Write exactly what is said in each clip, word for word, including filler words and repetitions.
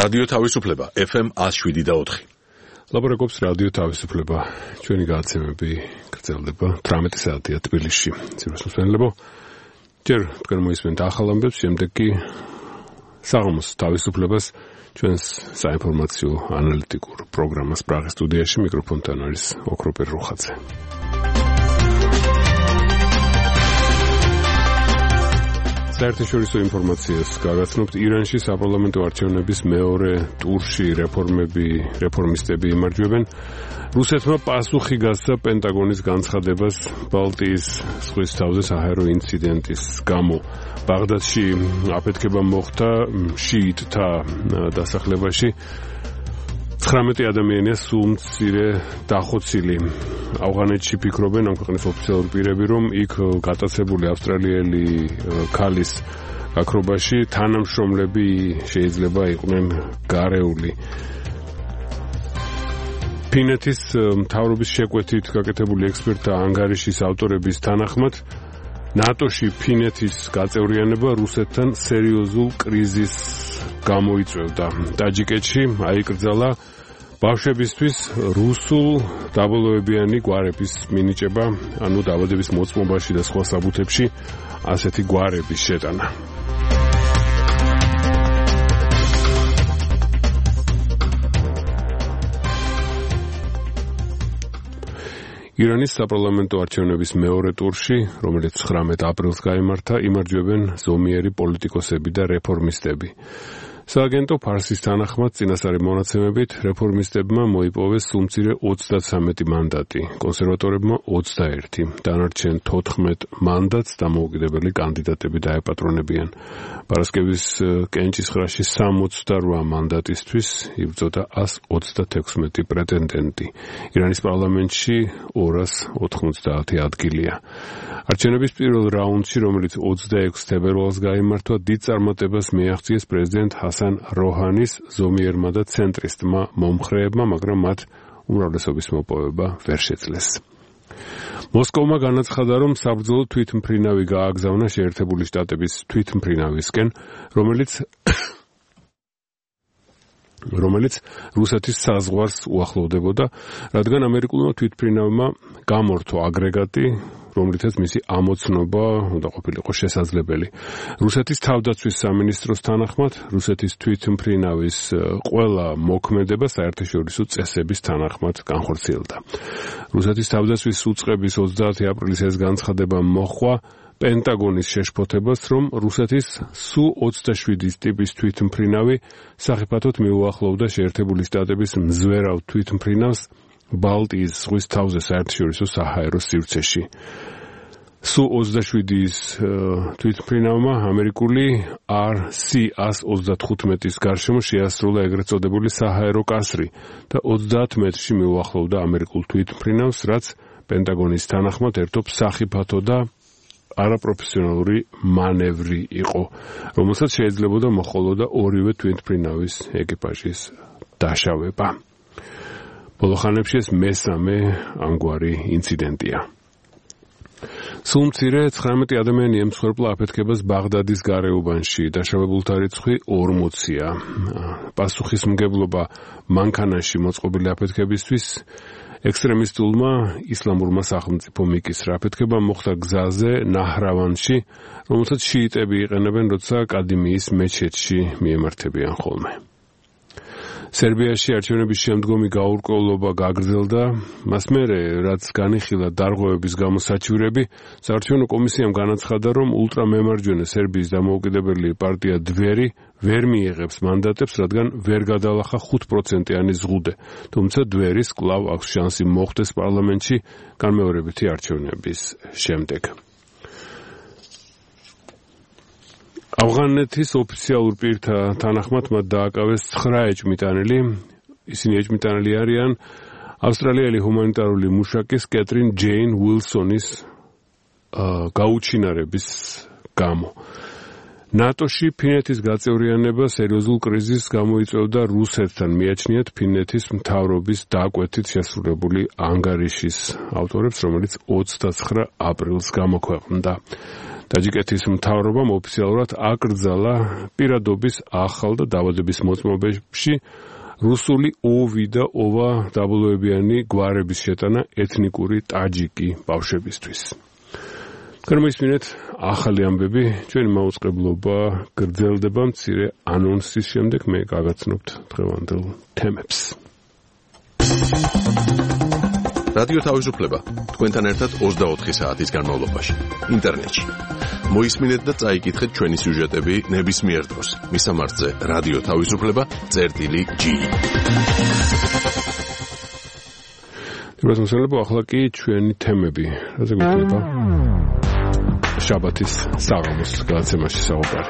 რადიო თავისუფლება ეფ ემ one oh seven და four. ლაბორატორიის რადიო თავისუფლება ჩვენი გადაცემები გრძელდება თვრამეტი საათია თბილისში. ძიროსმსმენელებო, ჯერ თქვენ მოისმენთ ახალ ამბებს, შემდეგ კი საღამოს თავისუფლებას ჩვენს საინფორმაციო ანალიტიკურ პროგრამას პრაღის სტუდიაში მიკროფონთან არის ოქროპერ რუხაძე. საერთაშორისო ინფორმაციას გავაცნობთ. ირანში საპარლამენტო არჩევნების მეორე ტურში რეფორმები, რეფორმისტები იმარჯვებენ. რუსეთმა პასუხი გასცა პენტაგონის განცხადებას ბალტიის ზღვის თავზე საჰაერო ინციდენტის გამო. ბაღდადში აფეთქება მოხდა შიიტთა დასახლებაში. ცხრამეტი ადამიანია სულ მცირე დახოცილი. ავღანეთში ფიქრობენ ამ ქვეყნის ოფიციალური პირები, რომ იქ გატაცებული ავსტრალიელი ქალის გაქრობაში თანამშრომლები შეიძლება იყვნენ გარეული. ფინეთის მთავრობის შეკვეთით გაკეთებული ექსპერტთა ანგარიშის ავტორების თანახმად ნატოში ფინეთის გაწევრიანება რუსეთთან სერიოზულ კრიზისს გამოიწვევდა. ტაჯიკეთში აიკრძალა ბავშვებისთვის რუსულ დაბოლოებიანი გვარების მინიჭება, ანუ დაბადების მოწმობაში და სხვა საბუთებში ასეთი გვარების შეტანა. ირანის საპარლამენტო არჩევნების მეორე ტურში, რომელიც ცხრამეტ აპრილს გაიმართა, იმარჯვებენ ზომიერი პოლიტიკოსები და რეფორმისტები. სააგენტო ფარსის თანახმად წინასწარი მონაცემებით რეფორმისტებმა მოიპოვეს სულმცირე ოცდათვრამეტი მანდატი, კონსერვატორებმა ოცდაერთი, დანარჩენ თოთხმეტ მანდატს დამოუკიდებელი კანდიდატები დაეპატრონებიან. პარასკევის კენჭისყრაში სამოცდარვა მანდატისთვის იბრძოდა ას ოცდათექვსმეტი პრეტენდენტი. ირანის პარლამენტში ორას ოთხმოცდაათი ადგილია. არჩევნების პირველ რაუნდში, რომელიც ოცდაექვსი თებერვალს გაიმართვა, დიდ წარმატებას მიაღწიეს პრეზიდენტ ჰასან როჰანის ზომიერმა და ცენტრისტმა მომხრეებმა, მაგრამ მათ უმრავლესობის მოპოვება ვერ შეძლეს. მოსკოვმა განაცხადა, რომ საბრძოლო თვითმფრინავი გააგზავნა შეერთებული შტატების თვითმფრინავისკენ, რომელიც რომელიც რუსეთის საზღვარს უახლოვდებოდა, რადგან ამერიკულმა თვითმფრინავმა გამორთო აგრეგატი, რომლითაც მისი ამოცნობა უნდა ყოფილიყო შესაძლებელი. რუსეთის თავდაცვის სამინისტროს თანახმად, რუსეთის თვითმფრინავის ყველა მოქმედება საერთაშორისო წესების თანახმად განხორციელდა. რუსეთის თავდაცვის უწყების ოცდაათი აპრილის ეს განცხადება მოჰყვა პენტაგონის შეშფოთებას, რომ რუსეთის სუ ოცდაშვიდი ტიპის თვითმფრინავი სახიფათოდ მიუახლოვდა შეერთებული შტატების მზვერავ თვითმფრინავს ბალტიის ზღვის თავზე საერთაშორისო საჰაერო სივრცეში. სუ ოცდაშვიდის თვითმფრინავმა ამერიკული არ სი ას ოცდათხუთმეტის გარშემო შეასრულა ეგრეთ წოდებული საჰაერო კასრი და ოცდაათ მეტრში მიუახლოვდა ამერიკულ თვითმფრინავს, რაც პენტაგონის თანახმად ერთობ სახიფათო და არაპროფესიონალური მანევრი იყო, რომელსაც შეიძლებოდა მოჰყოლოდა ორივე თვითმფრინავის ეკიპაჟის დაშავება. ბოლო ხანებში ეს მესამე ამგვარი ინციდენტია. სულ მცირე ცხრამეტი ადამიანი ემსხვერპლა აფეთქებას ბაღდადის გარეუბანში, დაშავებულთა რიცხვი ორმოცია. პასუხისმგებლობა მანქანაში მოწყობილი აფეთქებისთვის ექსტრემისტულმა ისლამურმა სახელმწიფო მიკისრა. აფეთქება მოხდა გზაზე ნაჰრავანში, რომელსაც შიიტები იყენებენ, როცა კადიმიის მეჩეთში მიემართებიან ხოლმე. სერბიაში არჩევნების შემდგომი გაურკვევლობა გაგრძელდა, მას მერე, რაც განიხილა დარღვევების გამო საჩივრები, საარჩევნო კომისიამ განაცხადა, რომ ულტრამემარჯვენე სერბიის დამოუკიდებელი პარტია დვერი ვერ მიიღებს მანდატებს, რადგან ვერ გადალახა ხუთ პროცენტიანი ზღუდე, თუმცა დვერის კვლავ აქვს შანსი მოხვდეს პარლამენტში განმეორებითი არჩევნების შემდეგ. ავღანეთის ოფიციალურ პირთა თანახმად მათ დააკავეს ცხრა ეჭმიტანილი. ისინი ეჭმიტანილი არიან ავსტრალიელი ჰუმანიტარული მუშაკის კეტრინ ჯეინ უილსონის გაუჩინარების გამო. ნატოში ფინეთის გაწევრიანება სერიოზულ კრიზისს გამოიწვევდა რუსეთთან, მიაჩნიათ ფინეთის მთავრობის დაკვეთით შესრულებული ანგარიშის ავტორებს, რომელიც ოცდაცხრა აპრილს გამოქვეყნდა. ტაჯიკეთის მთავრობამ ოფიციალურად აკრძალა პირადობის ახალ და დაავადების მოწმობებში რუსული ოვი და ოვა დაბლოებიანი გვარების შეტანა ეთნიკური ტაჯიკი ბავშვებისთვის. Გამოისმინეთ ახალი ამბები, ჩვენი მაუწყებლობა გრძელდება მცირე ანონსის შემდეგ მე გაგაცნობთ დღევანდელ თემებს. რადიო თავისუფლება თქვენთან ერთად ოცდაოთხი საათის განმავლობაში ინტერნეტში. მოისმინეთ და წაიკითხეთ ჩვენი სიუჟეტები ნებისმიერ დროს. მისამართზე რადიო თავისუფლება წერტილი ჯი. რუსულენებო ახლა კი ჩვენი თემები. რაზე გვექნება? შაბათის საღამოს გადაცემაში საუბარი.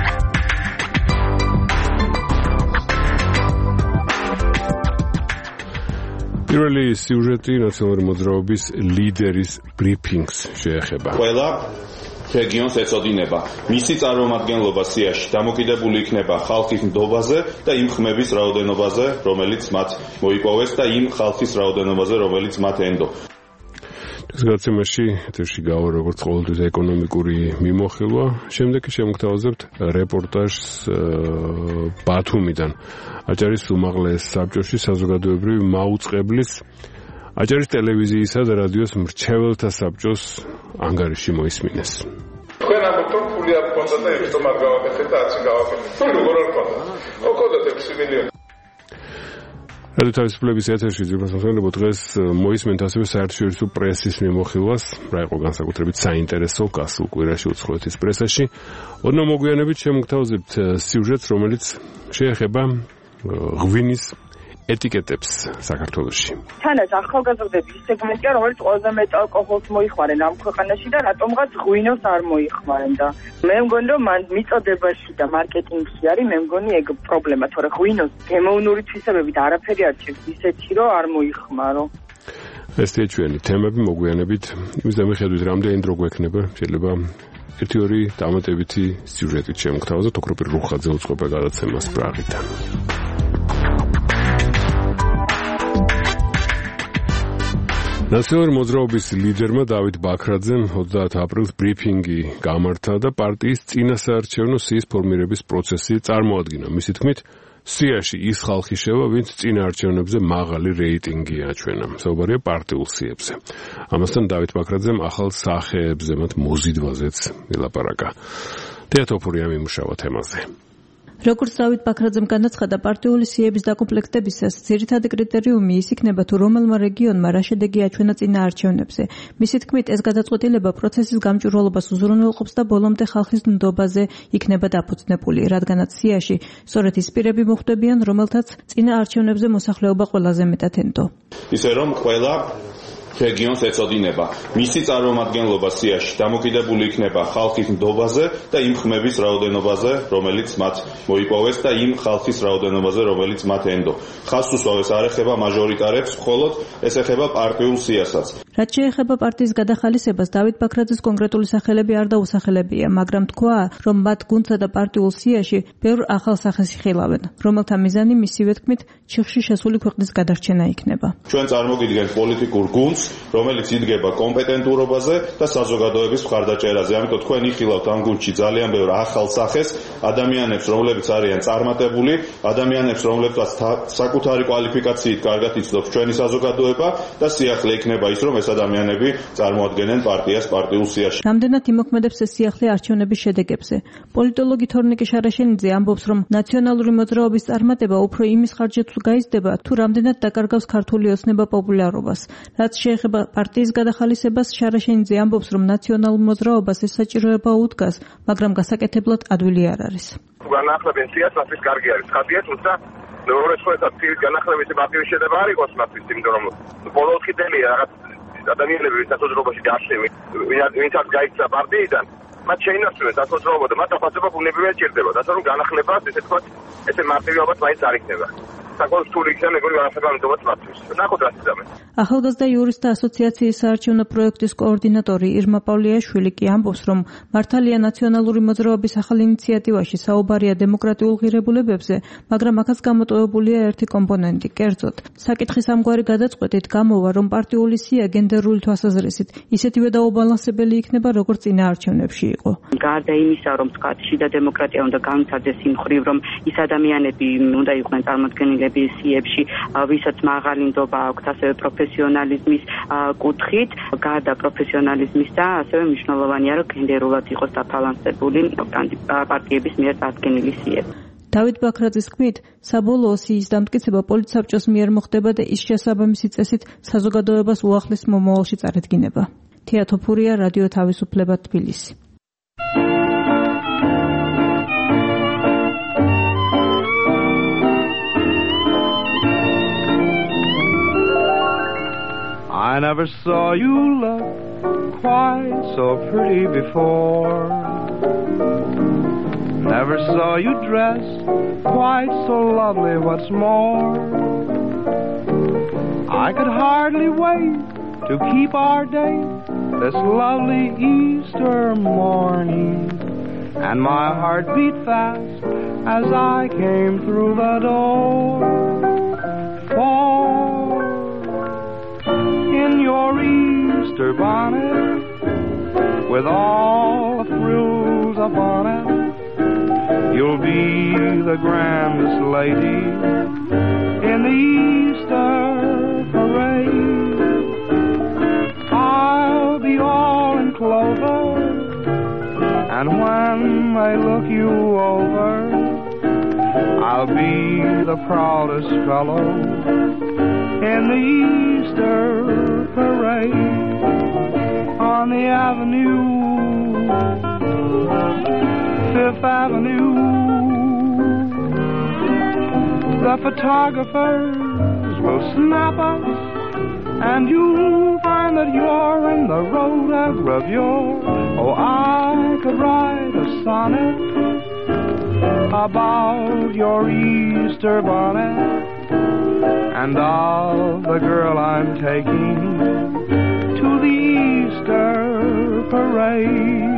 პირველი სიუჟეტი ნაციონალური მოძრაობის ლიდერის ბრიფინგს შეეხება. ყველა რეგიონს ეწოდინება მისი წარმომადგენლობა სიაში დამოკიდებული იქნება ხალხის ნდობაზე და იმ ხმების რაოდენობაზე, რომელიც მათ მოიპოვეს და იმ ხალხის რაოდენობაზე, რომელიც მათ ენდო. ეს გადაცემაში ეთერში გავა როგორც ყოველთვის ეკონომიკური მიმოხილვა. შემდეგ შემოგთავაზებთ რეპორტაჟს ბათუმიდან. აჭარის უმაღლეს საბჭოში საზოგადოებრივი მაუწყებლის აჭარის ტელევიზიისა და რადიოს მრჩეველთა საბჭოს ანგარიში მოისმინეს. თქვენ ამბობთ, რომ ფული არ გქონდა და იმიტომ არ გავაკეთეთ და არც გავაკეთეთ. ფული როგორ არ გქონდა? ოქონდათ ექვსი მილიონი. რადიო თავისუფლების ეთერში ძირფასმოსმენლებო დღეს მოისმენთ ასევე საერთაშორისო პრესის მიმოხილვას, რა იყო განსაკუთრებით საინტერესო გასულ კვირაში უცხოეთის პრესაში. ოდნავ მოგვიანებით შემოგთავაზებთ სიუჟეტს, რომელიც შეეხება ღვინის ეტიკეტებს საქართველოში. თანაც ახალგაზრდების სეგმენტია, რომელიც ყველაზე მეტ ალკოჰოლს მოიხმარენ ამ ქვეყანაში და რატომღაც ღვინოს არ მოიხმარენ და მე მგონი რომ მან მიწოდებაში და მარკეტინგში არის მე მგონი ეგ პრობლემა, თორე ღვინოს გემოვნური თვისებებით არაფერი არ ჭირს ისეთი რომ არ მოიხმარო. ესეა ჩვენი თემები მოგვიანებით იმის დამიხედვით რამდენი დრო გვექნება შეიძლება ერთი ორი დამატებითი სიუჟეტით შემოგთავაზოთ ოქროპირ რუხაძე უწყობა გადაცემას პრაღიდან. ნაციონალური მოძრაობის ლიდერმა დავით ბაქრაძემ ოცდაათი აპრილს ბრიფინგი გამართა და პარტიის წინასაარჩევნო სიის ფორმირების პროცესი წარმოადგინა. მისი თქმით, სიაში ის ხალხი შევა, ვინც წინა არჩევნებზე მაღალი რეიტინგი აჩვენა. საუბარია პარტიულ სიებზე. ამასთან დავით ბაქრაძემ ახალ სახეებზე, მათ მოზიდვაზეც ელაპარაკა. თეატოფორია მიმუშავა თემაზე. როგორც დავით ბაქრაძემ განაცხადა, პარტიული სიების დაკომპლექტებისას ძირითადი კრიტერიუმი ის იქნება, თუ რომელმა რეგიონმა რა შედეგი აჩვენა წინა არჩევნებზე. მისი თქმით, ეს გადაწყვეტილება პროცესის გამჭვირვალობას უზრუნველყოფს და ბოლომდე ხალხის ნდობაზე იქნება დაფუძნებული, რადგანაც სიაში სწორედ ის პირები მოხვდებიან, რომელთაც წინა არჩევნებზე მოსახლეობა ყველაზე მეტად ენდო. ისე რომ ყველა რეგიონს ეწოდინება მისი წარმომადგენლობა სიაში დამოკიდებული იქნება ხალხის ნდობაზე და იმ ხმების რაოდენობაზე, რომელიც მათ მოიპოვეს და იმ ხალხის რაოდენობაზე, რომელიც მათ ენდო. ხაზს უსვამს არ ეხება მაჟორიტარებს, მხოლოდ ეს ეხება პარტიულ სიასაც. რაც შეეხება პარტიის გადახალისებას, დავით ბაქრაძის კონკრეტული სახელები არ დაუსახელებია, მაგრამ თქვა, რომ მათ გუნდსა და პარტიულ სიაში ბევრ ახალ სახეს იხილავენ, რომელთა მიზანი მისივე თქმით ჩიხში შესული ქვეყნის გადარჩენა იქნება. ჩვენ წარმოგიდგენთ პოლიტიკურ გუნდს, რომელიც იდგება კომპეტენტურობაზე და საზოგადოების მხარდაჭერაზე. ამიტომ თქვენ იხილავთ ამ გუნდში ძალიან ბევრ ახალ სახეს, ადამიანებს, რომლებიც არიან წარმატებული, ადამიანებს, რომლებსაც საკუთარი კვალიფიკაციით კარგად იცნობს ჩვენი საზოგადოება და სიახლე იქნება ის, რომ ეს ადამიანები წარმოადგენენ პარტიას პარტიულ სიაში. რამდენად იმოქმედებს ეს სიახლე არჩევნების შედეგებზე? პოლიტოლოგი თორნიკე შარაშენიძე ამბობს, რომ ნაციონალური მოძრაობის წარმატება უფრო იმის ხარჯზე გაიზრდება, თუ რამდენად დაკარგავს ქართული ოცნება პოპულარობას. რაც შეეხება პარტიის გადახალისებას, შარაშენიძე ამბობს, რომ ნაციონალურ მოძრაობას ეს საჭიროება უდგას, მაგრამ გასაკეთებლად ადვილი არ არის. განახლებენ სიას, მათთვის კარგი არის ხადია, თუმცა მეორე სხვათა ფრის განახლების პარტიის შედება არ იყოს მათთვის, იმიტომ რომ ბოლო ოთხი წელია რაღაც ადამიანები სასოძრობაში დაშლები, ვინცაც გაიქცა პარტიიდან, მათ შეინარჩუნეს სასოძრობა და მათ დაფასება ბუნებრივად ჭირდებოდა, ასე რომ განახლებას, ესე თქვა, ესე მარტივი ალბათ მაინც არ იქნება. საკმაოდ რთული იქნება მეგონი განსაკუთრებულად მათთვის. ნახოთ რა თქმა უნდა. ახალგაზრდა იურისტთა ასოციაციის საარჩევნო პროექტის კოორდინატორი ირმა პავლიაშვილი კი ამბობს, რომ მართალია ნაციონალური მოძრაობის ახალ ინიციატივაში საუბარია დემოკრატიულ ღირებულებებზე, მაგრამ აქაც გამოტოვებულია ერთი კომპონენტი, კერძოდ. საკითხის ამგვარი გადაწყვეტით გამოვა, რომ პარტიული სია გენდერული თვალსაზრისით ისეთივე დაუბალანსებელი იქნება, როგორც წინა არჩევნებში იყო. გარდა იმისა, რომ თქვა შიდა დემოკრატია უნდა განვითარდეს იმ მხრივ, რომ ის ადამიანები უნდა იყვნენ წარმოდგენილები სიებში, ვისაც მაღალი ნდობა აქვთ ასევე პროფესიონალიზმის კუთხით, გარდა პროფესიონალიზმისა, ასევე მნიშვნელოვანია, რომ გენდერულად იყოს დაბალანსებული პარტიების მიერ წარდგენილი სიები. დავით ბაქრაძის თქმით, საბოლოო სიის დამტკიცება პოლიტსაბჭოს მიერ მოხდება და ის შესაბამისი წესით საზოგადოებას უახლის მომავალში წარედგინება. თია თოფურია, რადიო თავისუფლება, თბილისი. I never saw you look quite so pretty before. Never saw you dress quite so lovely, what's more. I could hardly wait to keep our date this lovely Easter morning. And my heart beat fast as I came through the door. For in your Easter bonnet, with all the frills upon it, you'll be the grandest lady in the Easter parade. I'll be all in clover, and when they look you over, I'll be the proudest fellow in the Easter parade. On the avenue, Fifth Avenue, the photographers will snap us, and you'll find that you're in the rotogravure. Oh, I could write a sonnet about your Easter bonnet and of the girl I'm taking to the Easter parade.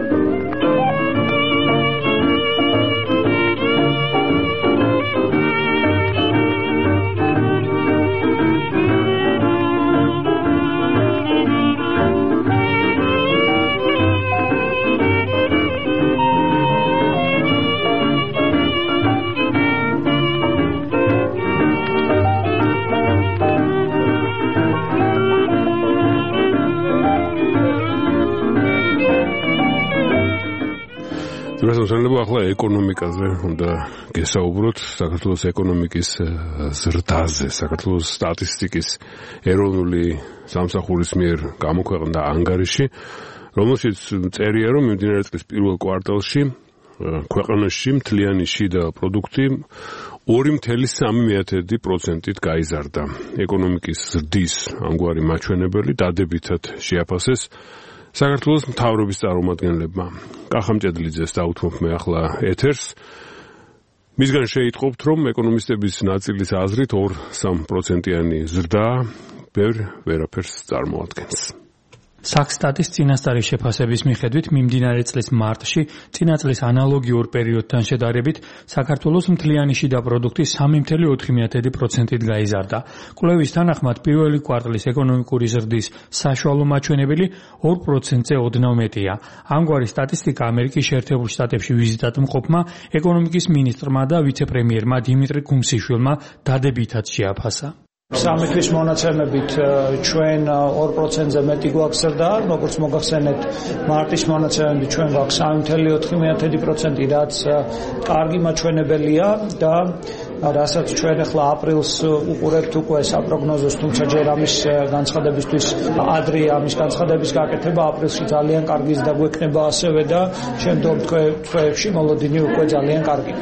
შესაძლოა ახლა ეკონომიკაზე უნდა გესაუბროთ, საქართველოს ეკონომიკის ზრდაზე, საქართველოს სტატისტიკის ეროვნული სამსახურის მიერ გამოქვეყნდა ანგარიში, რომელშიც წერია, რომ მიმდინარე წლის პირველ კვარტალში ქვეყანაში მთლიანი შიდა პროდუქტი ორი წუთი სამი პროცენტით გაიზარდა. ეკონომიკის ზრდის ამგვარი მაჩვენებელი დადებითად შეაფასეს საქართველოს მთავრობის წარმომადგენლებმა. კახა მჭედლიძეს დავუთმობ მე ახლა ეთერს. მისგან შეიტყობთ, რომ ეკონომისტების ნაწილის აზრით ორ სამ პროცენტიანი ზრდა ბევრ ვერაფერს წარმოადგენს. Saksstatis წინასწარი შეფასების მიხედვით მიმდინარე წლის მარტში წინა წლის ანალოგიურ პერიოდთან შედარებით საქართველოს მთლიანი შიდა პროდუქტი სამი წუთი ოთხი პროცენტით გაიზარდა. კვლევის თანახმად პირველი კვარტლის ეკონომიკური ზრდის საშუალო მაჩვენებელი ორ პროცენტზე ოდნავ მეტია. ამგვარი სტატისტიკა ამერიკის შეერთებულ შტატებში ვიზიტად მყოფმა ეკონომიკის მინისტრმა და ვიცე-პრემიერმა დიმიტრი კუმსიშვილმა დადებითად შეაფასა. სამი თვის მონაცემებით ჩვენ ორ პროცენტზე მეტი გვაქვს ზრდა, როგორც მოგახსენეთ, მარტის მონაცემებით ჩვენ გვაქვს სამი წუთი ოთხი პროცენტი, რაც კარგი მაჩვენებელია და რასაც ჩვენ ახლა აპრილს უყურებთ უკვე საპროგნოზოს, თუმცა ჯერ ამის განცხადებისთვის ადრეა ამის განცხადების გაკეთება, აპრილში ძალიან კარგი ზრდა გვექნება ასევე და შემდგომ თვეებში მოლოდინი უკვე ძალიან კარგი.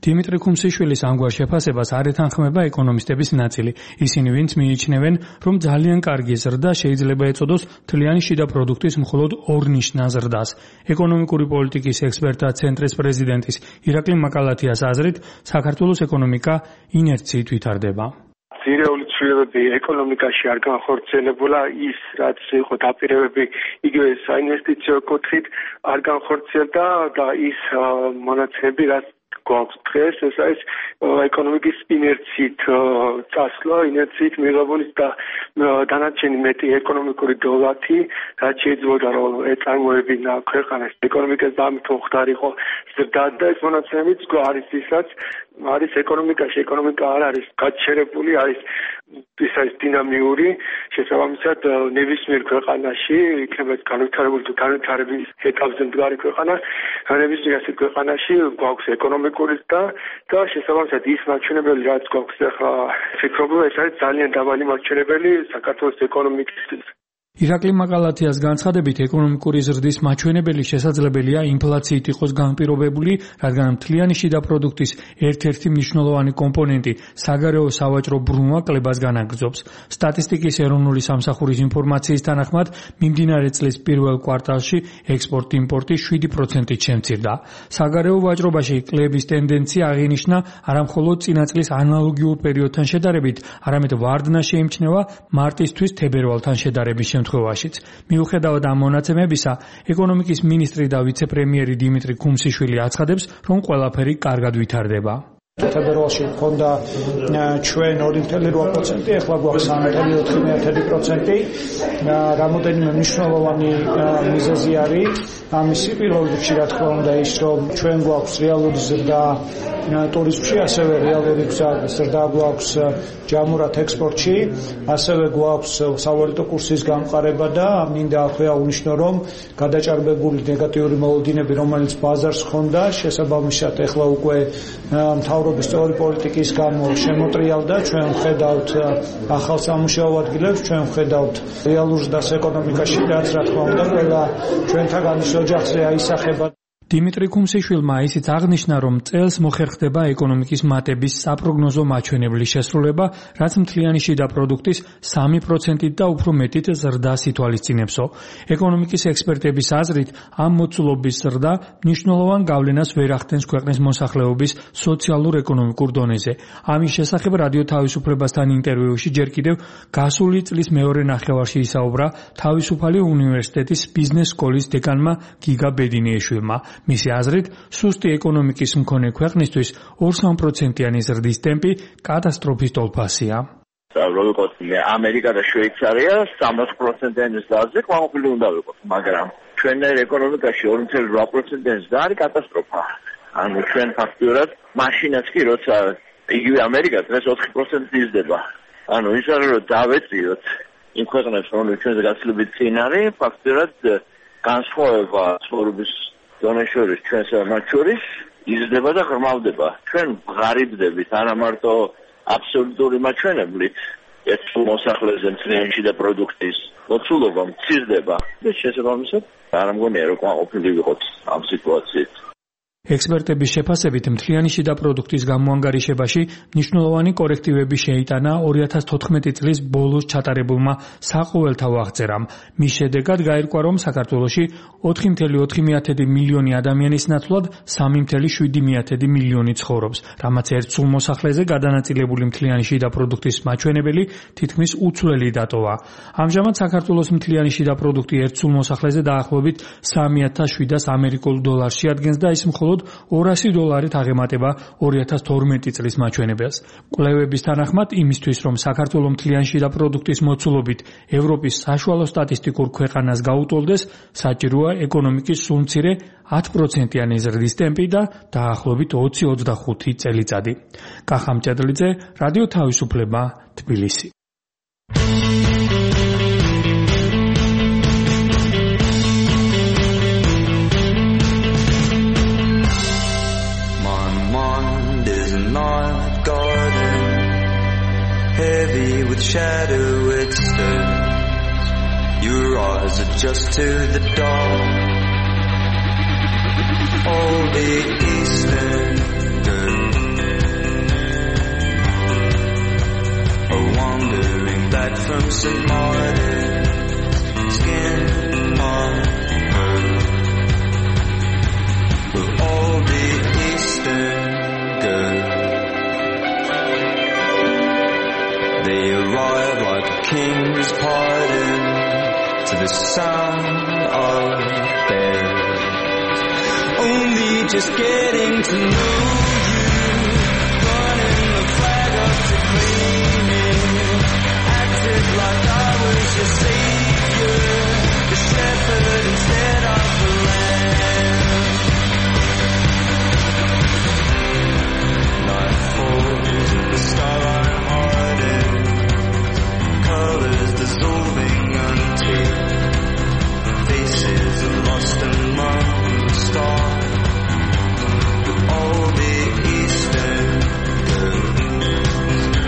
დიმიტრი ქუმსიშვილის ამგვარ შეფასებას არ ეთანხმება ეკონომისტების ნაწილი. ისინი, ვინც მიიჩნევენ, რომ ძალიან კარგი ზრდა შეიძლება ეწოდოს მთლიანი შიდა პროდუქტის მხოლოდ ორნიშნა ზრდას. ეკონომიკური პოლიტიკის ექსპერტთა ცენტრის პრეზიდენტის ირაკლი მაკალათიას აზრით, საქართველოს ეკონომიკა ინერციით ვითარდება. ძირეული ცვლილებები ეკონომიკაში არ განხორციელებულა, ის რაც იყო დაპირებები იგივე საინვესტიციო კუთხით არ განხორციელდა და ის მონაცემები რაც გვაქვს დღეს, ეს არის ეკონომიკის ინერციით წასვლა, ინერციით მიღებული და დანარჩენი მეტი ეკონომიკური დოლარი, რაც შეიძლება რომ ეწარმოებინა ქვეყანას ეკონომიკას დამით მოხდარიყო ზრდა და ეს მონაცემებიც არის ის რაც არის ეკონომიკაში, ეკონომიკა არ არის გაჩერებული, არის ის არის დინამიური, შესაბამისად ნებისმიერ ქვეყანაში იქნება განვითარებული თუ განვითარების ეტაპზე მდგარი ქვეყანა, ნებისმიერ ასეთ ქვეყანაში გვაქვს ეკონომიკური და და შესაბამისად ის მაჩვენებელი რაც გვაქვს ახლა ფიქრობ ეს არის ძალიან დაბალი მაჩვენებელი საქართველოს ეკონომიკის. ირაკლი მაკალათიას განცხადებით, ეკონომიკური ზრდის მაჩვენებელი შესაძლებელია ინფლაციით იყოს განპირობებული, რადგან მთლიანი შიდა პროდუქტის ერთ-ერთი მნიშვნელოვანი კომპონენტი საგარეო სავაჭრო ბრუნვა კლებას განაგრძობს. სტატისტიკის ეროვნული სამსახურის ინფორმაციის თანახმად, მიმდინარე წლის პირველ კვარტალში ექსპორტ-იმპორტი შვიდი პროცენტით შემცირდა. საგარეო ვაჭრობაში კლების ტენდენცია აღინიშნა არა მხოლოდ წინა წლის ანალოგიურ პერიოდთან შედარებით, არამედ ვარდნა შეიმჩნევა მარტისთვის თებერვალთან შედარების შემთხვევაში. მიუხედავად ამ მონაცემებისა, ეკონომიკის მინისტრი და ვიცე-პრემიერი დიმიტრი ქუმსიშვილი აცხადებს, რომ ყველაფერი კარგად ვითარდება. თებერვალში ჰქონდა ჩვენ ორი კoma ორი პროცენტი, ახლა გვაქვს სამი კoma ოთხი პროცენტი. რამოდენიმე მნიშვნელოვანი მიზეზი არის ამისი. პირველ რიგში რა თქმა უნდა ის, რომ ჩვენ გვაქვს რეალური ზრდა ტურიზმში, ასევე რეალური ზრდა გვაქვს ჯამურად ექსპორტში, ასევე გვაქვს სავალუტო კურსის გამყარება და მინდა აქვე აღნიშნო, რომ გადაჭარბებული ნეგატიური მოლოდინები, რომელიც ბაზარს ჰქონდა, შესაბამისად ახლა უკვე მთავრობის სწორი პოლიტიკის გამო შემოტრიალდა. ჩვენ ვხედავთ ახალ სამუშაო ადგილებს, ჩვენ ვხედავთ რეალურ ზრდას ეკონომიკაში, რაც რა თქმა უნდა ყველა ჩვენთაგან ის ოჯახზე აისახება. დიმიტრი ქუმსიშვილმა ისიც აღნიშნა, რომ წელს მოხერხდება ეკონომიკის მატების საპროგნოზო მაჩვენებლის შესრულება, რაც მთლიანი შიდა პროდუქტის სამი პროცენტით და უფრო მეტით ზრდას ითვალისწინებსო. ეკონომიკის ექსპერტების აზრით, ამ მოცულობის ზრდა მნიშვნელოვან გავლენას ვერ ახდენს ქვეყნის მოსახლეობის სოციალურ-ეკონომიკურ დონეზე. ამის შესახებ რადიო თავისუფლებასთან ინტერვიუში ჯერ კიდევ გასული წლის მეორე ნახევარში ისაუბრა თავისუფალი უნივერსიტეტის ბიზნეს სკოლის დეკანმა გიგა ბედინიეშვილმა. მისი აზრით, სუსტი ეკონომიკის მქონე ქვეყნისთვის ორი სამ პროცენტიანი ზრდის ტემპი კატასტროფის ტოლფასია. რო ვიყოთ ამერიკა და შვეიცარია სამას პროცენტიანი ზრდაზე ყოფილი უნდა ვიყოთ, მაგრამ ჩვენერ ეკონომიკაში ორი კoma რვა პროცენტიანი ზრდა არის კატასტროფა. ანუ ჩვენ ფაქტურად მაშინაც კი როცა იგივე ამერიკა დღეს ოთხი პროცენტი იზრდება. ანუ ის არის რომ დავეწიოთ იმ ქვეყნებს, რომელიც ჩვენზე გაცილებით წინ არის, ფაქტურად განსხვავება ცხოვრების დონეს შორის ჩვენს მათ შორის იზრდება და ღრმავდება. ჩვენ ღარიბდებით არა მარტო აბსოლუტური მაჩვენებლით, ერთ მოსახლეზე მთლიანი შიდა პროდუქტის მოცულობა მცირდება. ეს შესაბამისად არ მგონია რომ ყოფილი ვიყოთ ამ სიტუაციით. ექსპერტების შეფასებით, მთლიანი შიდა პროდუქტის გამოანგარიშებაში მნიშვნელოვანი კორექტივები შეიტანა ორი ათას თოთხმეტი წლის ბოლოს ჩატარებულმა საყოველთაო აღწერამ. მის შედეგად გაირკვა, რომ საქართველოში ოთხი კoma ოთხი მილიონი ადამიანის ნაცვლად სამი კoma შვიდი მილიონი ცხოვრობს, რამაც ერთ სულ მოსახლეზე გადანაწილებული მთლიანი შიდა პროდუქტის მაჩვენებელი თითქმის უცვლელი დატოვა. ამჟამად საქართველოს მთლიანი შიდა პროდუქტი ერთ სულ მოსახლეზე დაახლოებით სამი ათას შვიდას ამერიკულ დოლარს შეადგენს და ის მხოლოდ ორასი დოლარით აღემატება ორი ათას თორმეტი წლის მაჩვენებელს. კვლევების თანახმად, იმისთვის, რომ საქართველოს მთლიანი შიდა პროდუქტის მოცულობით ევროპის საშუალო სტატისტიკურ ქვეყანას გაუტოლდეს, საჭიროა ეკონომიკის სულ მცირე ათი პროცენტიანი ზრდის ტემპი და დაახლოებით ოცი ოცდახუთი წელიწადი. კახა მჭედლიძე, რადიო თავისუფლება, თბილისი. Heavy with shadow it stirs. Your eyes adjust to the dawn. All the eastern from Saint Martin, skin on her will all be Eastern good. They arrive like a king's pardon to the sound of bells. Only just getting to know you, running the flag up to claim it. Acted like I was your savior, the shepherd instead of the lamb. Night falls, the starlight hardened, colors dissolving until faces are lost among the stars. With all the eastern girls,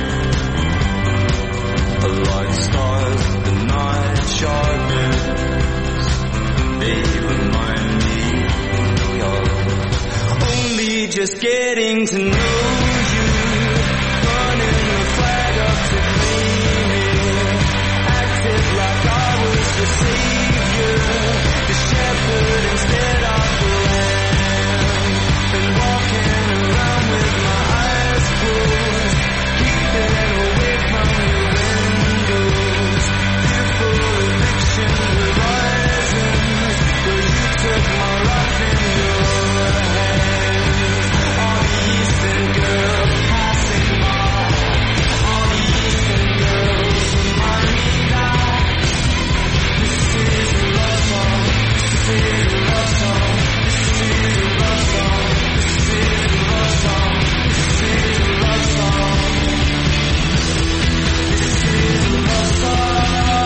like stars the night sharpens, they remind me of only just getting to know you, running the flag up to claim it. Acted like I was your savior, the shepherd instead of the lamb. Been walking around with my eyes closed, keeping away from your windows. Fearful eviction horizons, where you took my life in your hands. All the eastern girls passing by, all the eastern girls remind me that this is a love song, this is a love song, this is a love song, this is a love song, this is a love song, this is a love song.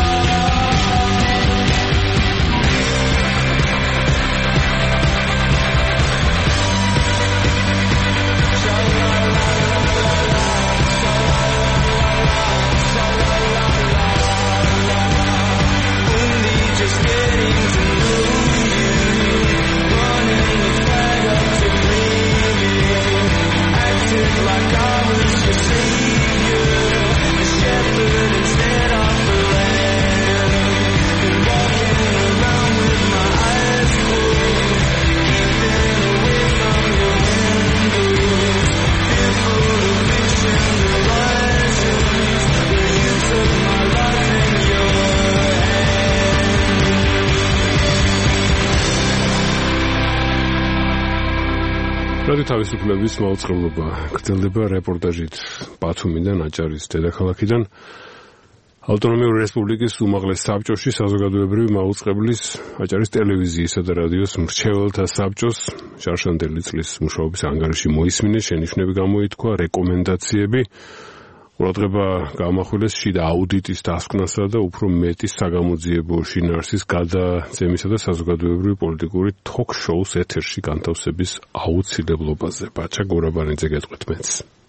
Only just getting to know you, running the flag up to claim it. Acted like I was your savior, the shepherd instead of the lamb. Been walking around with my eyes closed, keeping away from your windows. Fearful eviction horizons, where you took my life in your რადიო თავისუფლების მაუწყებლობა გრძელდება რეპორტაჟით ბათუმიდან, აჭარის დედაქალაქიდან. ავტონომიური რესპუბლიკის უმაღლეს საბჭოში საზოგადოებრივი მაუწყებლის აჭარის ტელევიზიისა და რადიოს მრჩეველთა საბჭოს შარშანდელი წლის მუშაობის ანგარიში მოისმინეს, შენიშვნები გამოითქვა, რეკომენდაციები. ყურადღება გაამახვილეს შიდა აუდიტის დასკვნასა და უფრო მეტი საგამოძიებო შინაარსის გადაცემისა და საზოგადოებრივი პოლიტიკური თოქ-შოუს ეთერში განთავსების აუცილებლობაზე. ბაჩა გორაბანიძე გეტყვით მეც.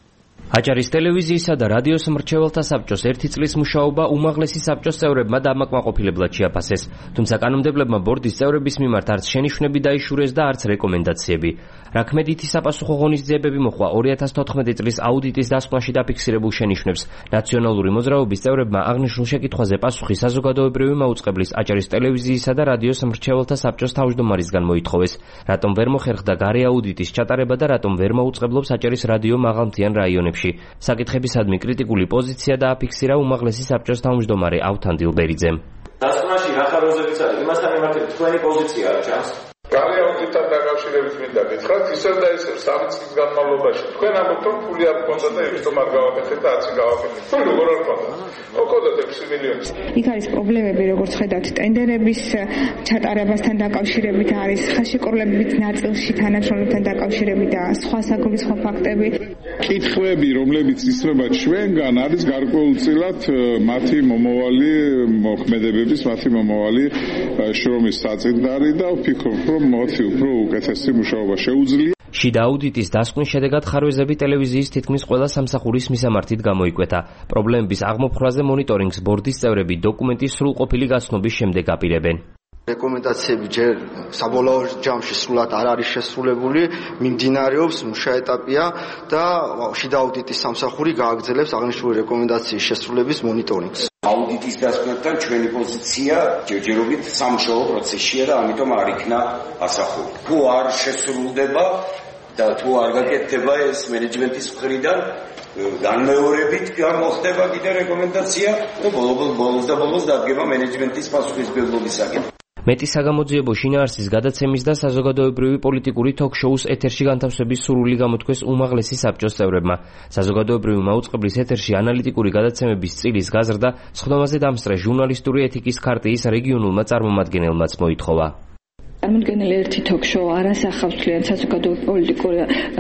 აჭარის ტელევიზიისა და რადიოს მრჩეველთა საბჭოს ერთი წლის მუშაობა უმაღლესი საბჭოს წევრებმა დამაკმაყოფილებლად შეაფასეს, თუმცა კანონმდებლებმა ბორდის წევრების მიმართ არც შენიშვნები დაიშურეს და არც რეკომენდაციები. რაქმედითი საპასუხო ღონისძიებები მოხდა ორი ათას თოთხმეტი წლის აუდიტის დასკვნაში დაფიქსირებულ შენიშვნებს. ნაციონალური მოძრაობის წევრებმა აღნიშნულ შეკითხვაზე პასუხი საზოგადოებრივი მაუწყებლის აჭარის ტელევიზიისა და რადიოს მრჩეველთა საბჭოს თავმჯდომარისგან მოითხოვეს. რატომ ვერ მოხერხდა გარე აუდიტის ჩატარება და რატომ ვერ მოუწყებლობს აჭარის რადიო მაღალმთიან რაიონებში? საკითხებისადმი კრიტიკული პოზიცია დააფიქსირა უმაღლესი საბჭოს თავმჯდომარე ავთან დილბერიძემ. დასკვნაში რა ხაროზებიც არის, იმასთან მიმართებით თქვენი პოზიცია რა ჩანს? გარე აუდიტთან დაკავშირებით მინდა გითხრათ, ისევ და ისევ სამი წლის განმავლობაში თქვენ ამბობთ, რომ ფული არ გქონდა და ის რომ არ გავაკეთეთ და არც გავაკეთეთ. ფული როგორ არ გქონდა? მოყოდეთ ექვსი მილიონი. იქ არის პრობლემები, როგორც ხედავთ, ტენდერების ჩატარებასთან დაკავშირებით არის ხელშეკრულებით ნაწილში თანამშრომლებთან დაკავშირებით და სხვა საგულისხმო ფაქტები. კითხვები, რომლებიც ისრება ჩვენგან, არის გარკვეულწილად მათი მომავალი მოქმედებების, მათი მომავალი შრომის საწინდარი და ვფიქრობ, რომ მოთი უფრო უკეთესი მუშაობა შეუძლია. შიდა აუდიტის დასკვნის შედეგად ხარვეზები ტელევიზიის თითქმის ყველა სამსახურის მისამართით გამოიკვეთა. პრობლემების აღმოფხვრაზე მონიტორინგს ბორდის წევრები დოკუმენტის სრულყოფილი გაცნობის შემდეგ აპირებენ. რეკომენდაციები ჯერ საბოლოო ჯამში სრულად არ არის შესრულებული, მიმდინარეობს, მუშა ეტაპია და შიდა აუდიტის სამსახური გააგრძელებს აღნიშნული რეკომენდაციის შესრულების მონიტორინგს. აუდიტის დასკვნებთან ჩვენი პოზიცია ჯერჯერობით სამუშაო პროცესშია და ამიტომ არ იქნა ასახული. თუ არ შესრულდება და თუ არ გაკეთდება ეს მენეჯმენტის მხრიდან განმეორებით გამოხდება კიდე რეკომენდაცია და ბოლოს და ბოლოს დადგება მენეჯმენტის პასუხისმგებლობის საკითხი. მეტი საგამოძიებო შინაარსის გადაცემის და საზოგადოებრივი პოლიტიკური თოქ-შოუს ეთერში განთავსების სურვილი გამოთქვეს უმაღლესი საბჭოს წევრებმა. საზოგადოებრივი მაუწყებლის ეთერში ანალიტიკური გადაცემების წილის გაზრდა სხდომაზე დამსწრე ჟურნალისტური ეთიკის ქარტიის რეგიონულმა წარმომადგენელმაც მოითხოვა. წარმოქმნილი ერთი თოქ-შოუ არ ასახავს ძალიან საზოგადოებრივ პოლიტიკურ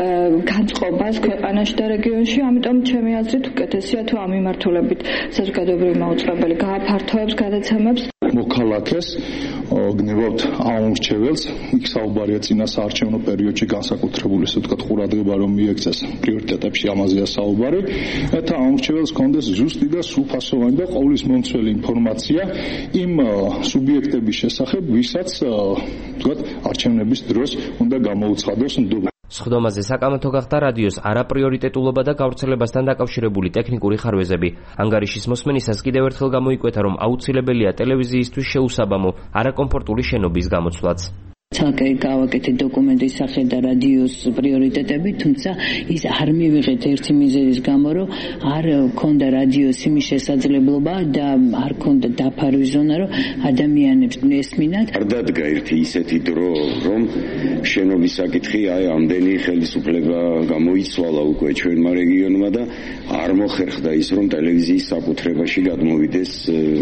განწყობას ქვეყანაში და რეგიონში, ამიტომ ჩემი აზრით უკეთესია თუ ამ მიმართულებით საზოგადოებრივი მაუწყებელი გააფართოებს გადაცემებს. მოქალაქეს გნებავთ აუმრჩეველს, იქ საუბარია წინა საარჩევნო პერიოდში განსაკუთრებული, ასე ვთქვათ, ყურადღება რომ მიექცეს პრიორიტეტებში, ამაზეა საუბარი, და აუმრჩეველს კონდეს ზუსტი და სრულფასოვანი და ყოვლის მომცველი ინფორმაცია იმ სუბიექტების შესახებ, ვისაც ვთქვათ, არჩევნების დროს უნდა გამოუცხადოს ნდობა. სხდომაზე საკამათო გახდა რადიოს არაპრიორიტეტულობა და გავრცელებასთან დაკავშირებული ტექნიკური ხარვეზები. ანგარიშის მოსმენისას კიდევ ერთხელ გამოიკვეთა, რომ აუცილებელია ტელევიზიისთვის შეუსაბამო, არაკომფორტული შენობის გამოცვლაც. ცალკე გავაკეთეთ დოკუმენტის სახე და რადიოს პრიორიტეტები, თუმცა ის არ მივიღეთ ერთი მიზეზის გამო, რომ არ ქონდა რადიოს იმის შესაძლებლობა და არ ქონდა დაფარვის ზონა, რომ ადამიანებს ესმინათ. არ დადგა ერთი ისეთი დრო, რომ შენობის საკითხი აი ამდენი ხელისუფლება გამოიცვალა უკვე ჩვენმა რეგიონმა და არ მოხერხდა ის, რომ ტელევიზიის საკუთრებაში გადმოვიდეს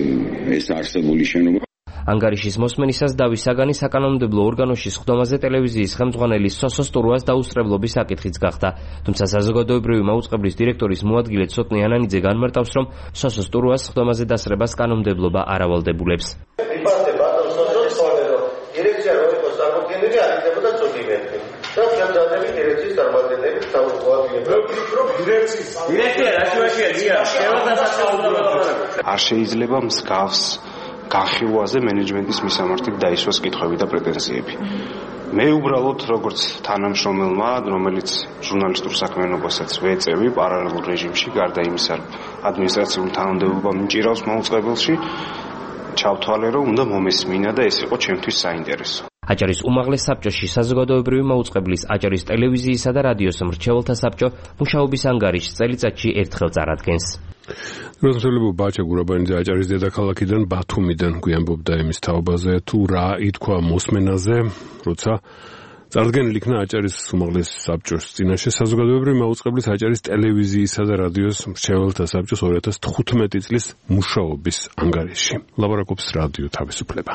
ეს არსებული შენობა. ანგარიშის მოსმენისას დავის საგანი საკანონმდებლო ორგანოში სხდომაზე ტელევიზიის ხელმძღვანელის სოსო სტურუას დაუსწრებლობის საკითხიც გახდა. თუმცა საზოგადოებრივი მაუწყებლის დირექტორის მოადგილე ცოტნე ანანიძე განმარტავს, რომ სოსო სტურუას სხდომაზე დასწრებას კანონმდებლობა არ ავალდებულებს. იბანდება ბატონ სოსო სწორედ რომ დირექცია რო იყოს წარმოქმნილი არ იქნებოდა წოდიმეთი. და ხელმძღვანელი დირექციის წარმომადგენელი თავმოადგენელი. რომ დირექციის დირექტორია რაშუაშია დია, შევალდასახელობა. არ შეიძლება მსგავს განხილვაზე მენეჯმენტის მისამართით დაისვას კითხვები და პრეტენზიები. მე უბრალოდ როგორც თანამშრომელმა, რომელიც ჟურნალისტურ საქმიანობასაც ვეწევი პარალელურ რეჟიმში, გარდა იმისა, რომ ადმინისტრაციული თანამდებობა მიჭირავს მაუწყებელში, ჩავთვალე, რომ უნდა მომესმინა და ეს იყო ჩემთვის საინტერესო. აჭარის უმაღლეს საბჭოში საზოგადოებრივი მაუწყებლის აჭარის ტელევიზიისა და რადიოს მრჩეველთა საბჭო მუშაობის ანგარიშს წელიწადში ერთხელ წარადგენს. როზმსელებო ბაჩა გურაბანიძე აჭარის დედაქალაქიდან ბათუმიდან გვიანბობდა იმის თაობაზე, თუ რა ითქვა მოსმენაზე, როცა წარდგენილი იქნა აჭარის უმაღლეს საბჭოს წინაშე საზოგადოებრივი მაუწყებლის აჭარის ტელევიზიისა და რადიოს მრჩეველთა საბჭოს ორი ათას თხუთმეტი წლის მუშაობის ანგარიში. ლაბორაკობს რადიო თავისუფლება.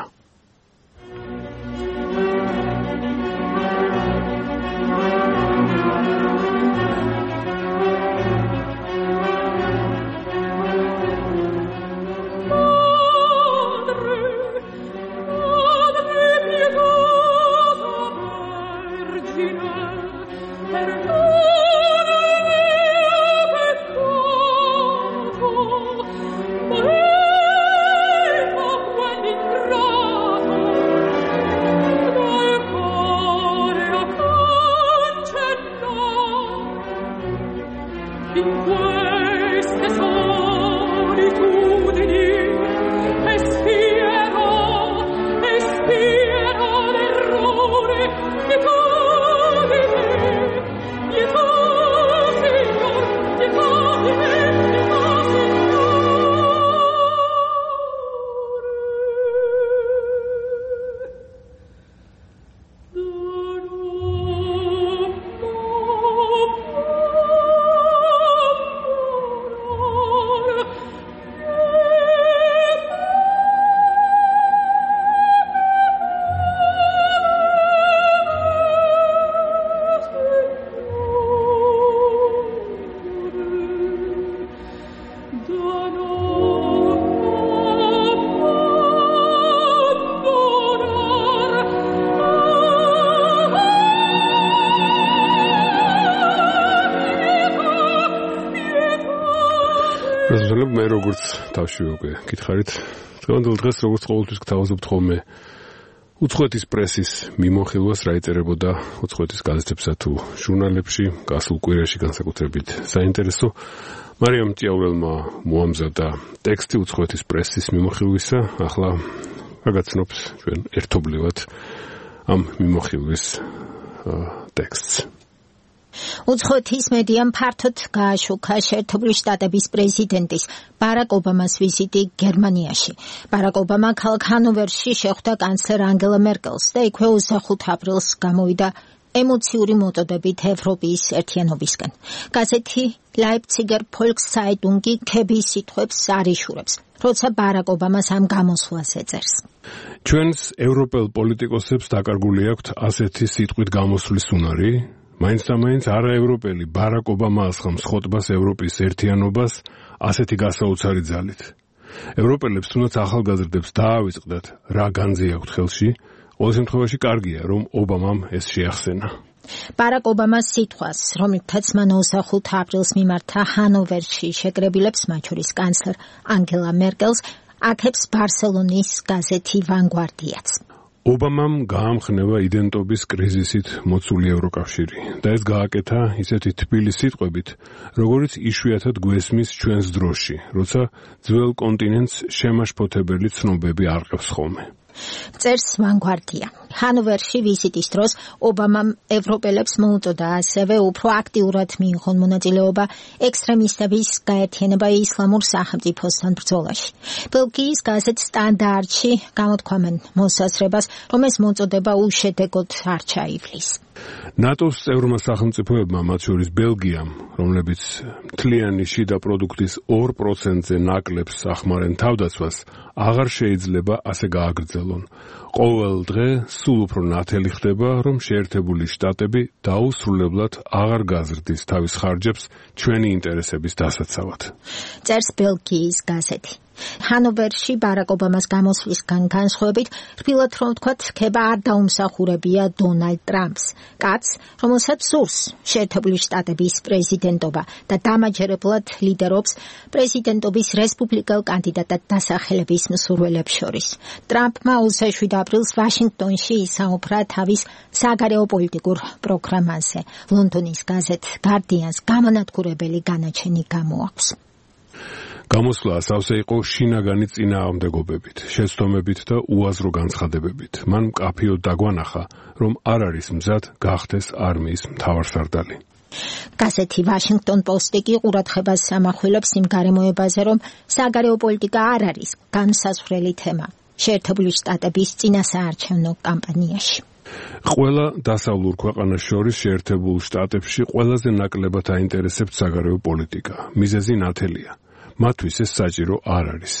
მე როგორც თავში უკვე გითხარით, დღევანდელ დღეს როგორც ყოველთვის გთავაზობთ ხოლმე უცხოეთის პრესის მიმოხილვას რა იწერებოდა უცხოეთის გაზეთებსა თუ ჟურნალებში გასულ კვირაში განსაკუთრებით საინტერესო მარიამ ჭიაურელმა მოამზადა ტექსტი უცხოეთის პრესის მიმოხილვისა ახლა გაგაცნობს ჩვენ ერთობლივად ამ მიმოხილვის ტექსტს უცხოეთის მედიამ ფართოდ გააშუქა შეერთებული შტატების პრეზიდენტის ბარაკ ობამას ვიზიტი გერმანიაში. ბარაკ ობამა ქალაქ ჰანოვერში შეხვდა კანცლერ ანგელა მერკელს და იქვე ოცდახუთ აპრილს გამოვიდა ემოციური მოტოდებით ევროპის ერთიანობისკენ. გაზეთი ლაიფციგერ ფოლკსცაიტუნგი ქების სიტყვებს არიშურებს, როცა ბარაკ ობამას ამ გამოსვლას ეწერს. ჩვენს ევროპელ პოლიტიკოსებს დაკარგული აქვთ ასეთი სიტყვით გამოსვლის უნარი, მაინც და მაინც არაევროპელი ბარაკ ობამა ასხამს ხოტბას ევროპის ერთიანობას ასეთი გასაოცარი ძალით. ევროპელებს თუნდაც ახალგაზრდებს დაავიწყდათ რა განძი აქვთ ხელში, ყოველ შემთხვევაში კარგია რომ ობამამ ეს შეახსენა. ბარაკ ობამას სიტყვას, რომლითაც მან ოცდახუთ აპრილს მიმართა ჰანოვერში შეკრებილებს, მათ შორის კანცლერ ანგელა მერკელს, აქებს ბარსელონის გაზეთი ვანგვარდიაც. ობამამ გაამხნევა იდენტობის კრიზისით მოცული ევროკავშირი და ეს გააკეთა ისეთი თბილი სიტყვებით, როგორიც იშვიათად გვესმის ჩვენს დროში, როცა ძველ კონტინენტს შემაშფოთებელი ცნობები არყევს ხოლმე. წერს ვანგვარდია. ჰანოვერში ვიზიტის დროს ობამამ ევროპელებს მოუწოდა ასევე უფრო აქტიურად მიიღონ მონაწილეობა ექსტრემისტების გაერთიანება ისლამურ სახელმწიფოსთან ბრძოლაში. ბელგიის გაზეთ სტანდარტში გამოთქვამენ მოსაზრებას, რომ ეს მოწოდება უშედეგოდ არ ჩაივლის. ნატოს წევრმა სახელმწიფოებმა, მათ შორის ბელგიამ, რომლებიც მთლიანი შიდა პროდუქტის ორ პროცენტზე ნაკლებს ახმარენ თავდაცვას, აღარ შეიძლება ასე გააგრძელონ. ყოველ დღე სულ უფრო ნათელი ხდება, რომ შეერთებული შტატები დაუსრულებლად აღარ გაზრდის თავის ხარჯებს ჩვენი ინტერესების დასაცავად. წერს ბელგიის გაზეთი. ჰანოვერში ბარაკ ობამას გამოსვლისგან განსხვავებით, რბილად რომ ვთქვათ, ქება არ დაუმსახურებია დონალდ ტრამპს, კაცს, რომელსაც სურს შეერთებული შტატების პრეზიდენტობა და დამაჯერებლად ლიდერობს პრეზიდენტობის რესპუბლიკელ კანდიდატად დასახელების მსურველებს შორის. ტრამპმა ოცდაშვიდ აპრილს ვაშინგტონში ისაუბრა თავის საგარეო პოლიტიკურ პროგრამაზე. ლონდონის გაზეთ გარდიანს გამანადგურებელი განაჩენი გამოაქვს. გამოსვლა ასავსე იყო შინაგანი წინააღმდეგობებით, შეცდომებით და უაზრო განცხადებებით. მან მკაფიოდ დაგვანახა, რომ არ არის მზად გახდეს არმიის მთავარსარდალი. გაზეთი ვაშინგტონ პოსტი კი ყურადღებას ამახვილებს იმ გარემოებაზე, რომ საგარეო პოლიტიკა არ არის განსაზღვრელი თემა შეერთებული შტატების წინასაარჩევნო კამპანიაში. ყველა დასავლურ ქვეყანას შორის შეერთებულ შტატებში ყველაზე ნაკლებად აინტერესებთ საგარეო პოლიტიკა. მიზეზი ნათელია. მათთვის ეს საჭირო არ არის.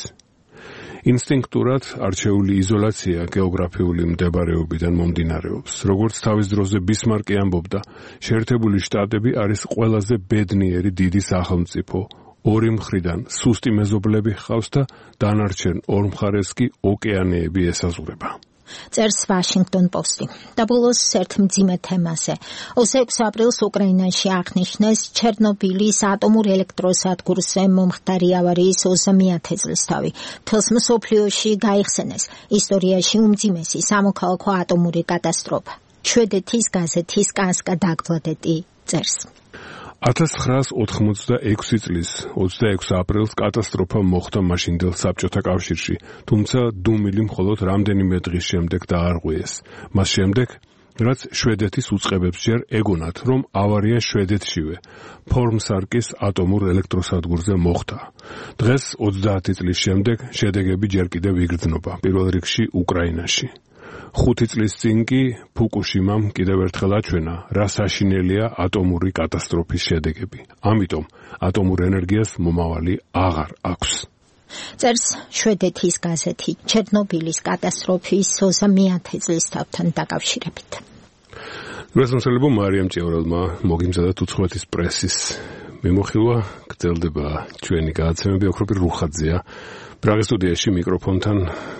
ინსტინქტურად არჩეული იზოლაცია გეოგრაფიული მდებარეობიდან მომდინარეობს. როგორც თავის დროზე ბისმარკი ამბობდა, შეერთებული შტატები არის ყველაზე ბედნიერი დიდი სახელმწიფო. ორი მხრიდან სუსტი მეზობლები ჰყავს და დანარჩენ ორ მხარეს კი ოკეანეები ესაზღვრება. წერს ვაშინგტონ პოსტი. და ბოლოს ერთ მძიმე თემაზე. ოცდაექვსი აპრილს უკრაინაში აღნიშნეს ჩერნობილის ატომურ ელექტროსადგურზე მომხდარი ავარიის ოცდამეათე წლისთავი. მთელს მსოფლიოში გაიხსენეს ისტორიაში უმძიმესი სამოქალაქო ატომური კატასტროფა. შვედეთის გაზეთის კანსკა დაგბლადეტი წერს. ათას ცხრაას ოთხმოცდაექვსი წლის ოცდაექვსი აპრილს კატასტროფა მოხდა მაშინდელ საბჭოთა კავშირში, თუმცა დუმილი მხოლოდ რამდენიმე დღის შემდეგ დაარღვიეს. მას შემდეგ, რაც შვედეთის უწყებებს ჯერ ეგონათ, რომ ავარია შვედეთშივე, ფორმსარკის ატომურ ელექტროსადგურზე მოხდა. დღეს ოცდაათი წლის შემდეგ შედეგები ჯერ კიდევ იგრძნობა, პირველ რიგში უკრაინაში. ხუთი წლის წინ კი ფუკუშიმამ კიდევ ერთხელ აჩვენა, რა საშინელია ატომური კატასტროფის შედეგები. ამიტომ ატომურ ენერგიას მომავალი აღარ აქვს. წერს შვედეთის გაზეთი ჩერნობილის კატასტროფის ოცდამეათე წლისთავთან დაკავშირებით. გასამსხელებო მარიამ ჭიაურელმა მოგიმზადათ უცხოეთის პრესის მიმოხილვა, გრძელდება ჩვენი გადაცემები, ოქროპირ რუხაძეა პრაღის სტუდიაში მიკროფონთან.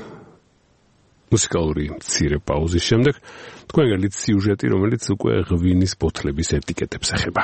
მუსიკალური მცირე პაუზის შემდეგ თქვენ გელით სიუჟეტი, რომელიც უკვე ღვინის ბოთლების ეტიკეტებს ეხება.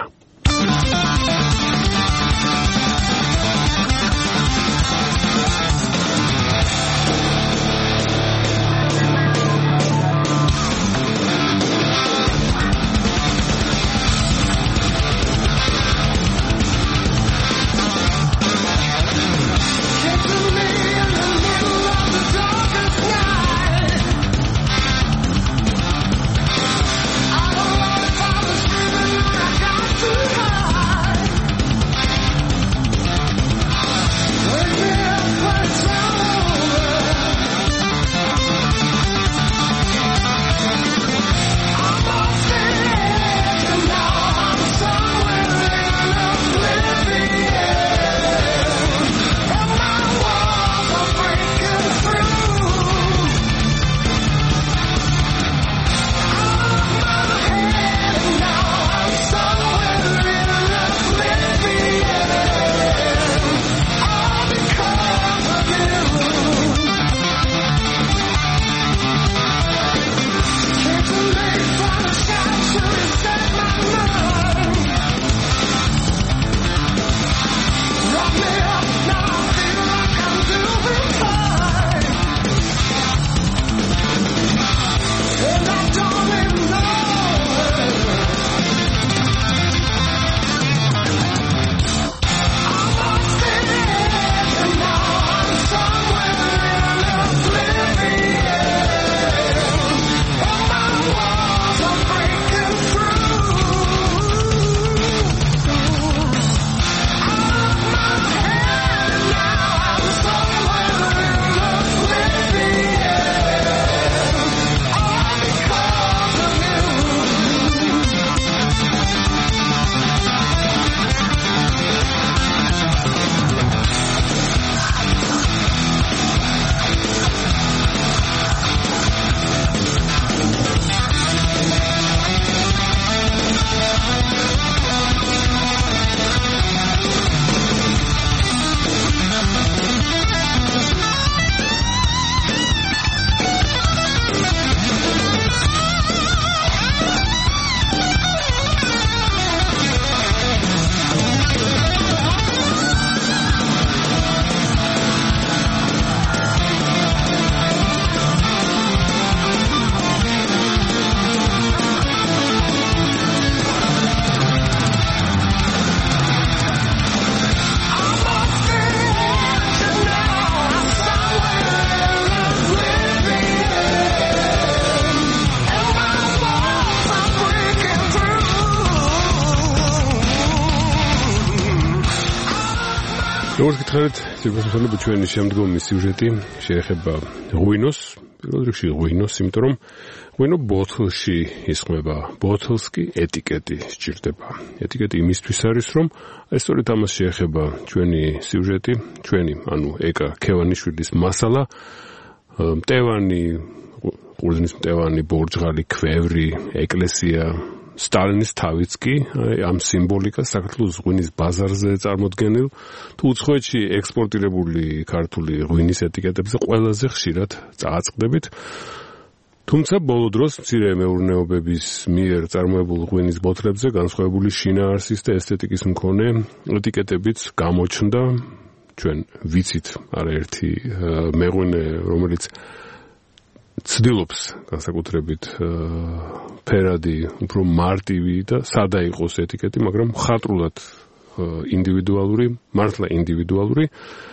როგორც გითხარით, ძირფასმხელები ჩვენი შემდგომი სიუჟეტი შეეხება ღვინოს, პირველ რიგში ღვინოს, იმიტომ რომ ღვინო ბოთლში ისხმება, ბოთლს კი ეტიკეტი სჭირდება. ეტიკეტი იმისთვის არის, რომ ეს სწორედ ამას შეეხება ჩვენი სიუჟეტი, ჩვენი, ანუ ეკა ქევანიშვილის მასალა, მტევანი, ყურძნის მტევანი, ბორჯღალი, ქვევრი, ეკლესია, სტალინის თავიც კი ამ სიმბოლიკას საქართველოს ღვინის ბაზარზე წარმოდგენილ თუ უცხოეთში ექსპორტირებული ქართული ღვინის ეტიკეტებზე ყველაზე ხშირად წააწყდებით. თუმცა ბოლო დროს მცირე მეურნეობების მიერ წარმოებულ ღვინის ბოთლებზე განსხვავებული შინაარსის და ესთეტიკის მქონე ეტიკეტებიც გამოჩნდა. ჩვენ ვიცით არაერთი მეღვინე, რომელიც ცდილობს განსაკუთრებით ფერადი, უფრო მარტივი და სადა იყოს ეტიკეტი, მაგრამ მხატვრულად ინდივიდუალური, მართლა ინდივიდუალური.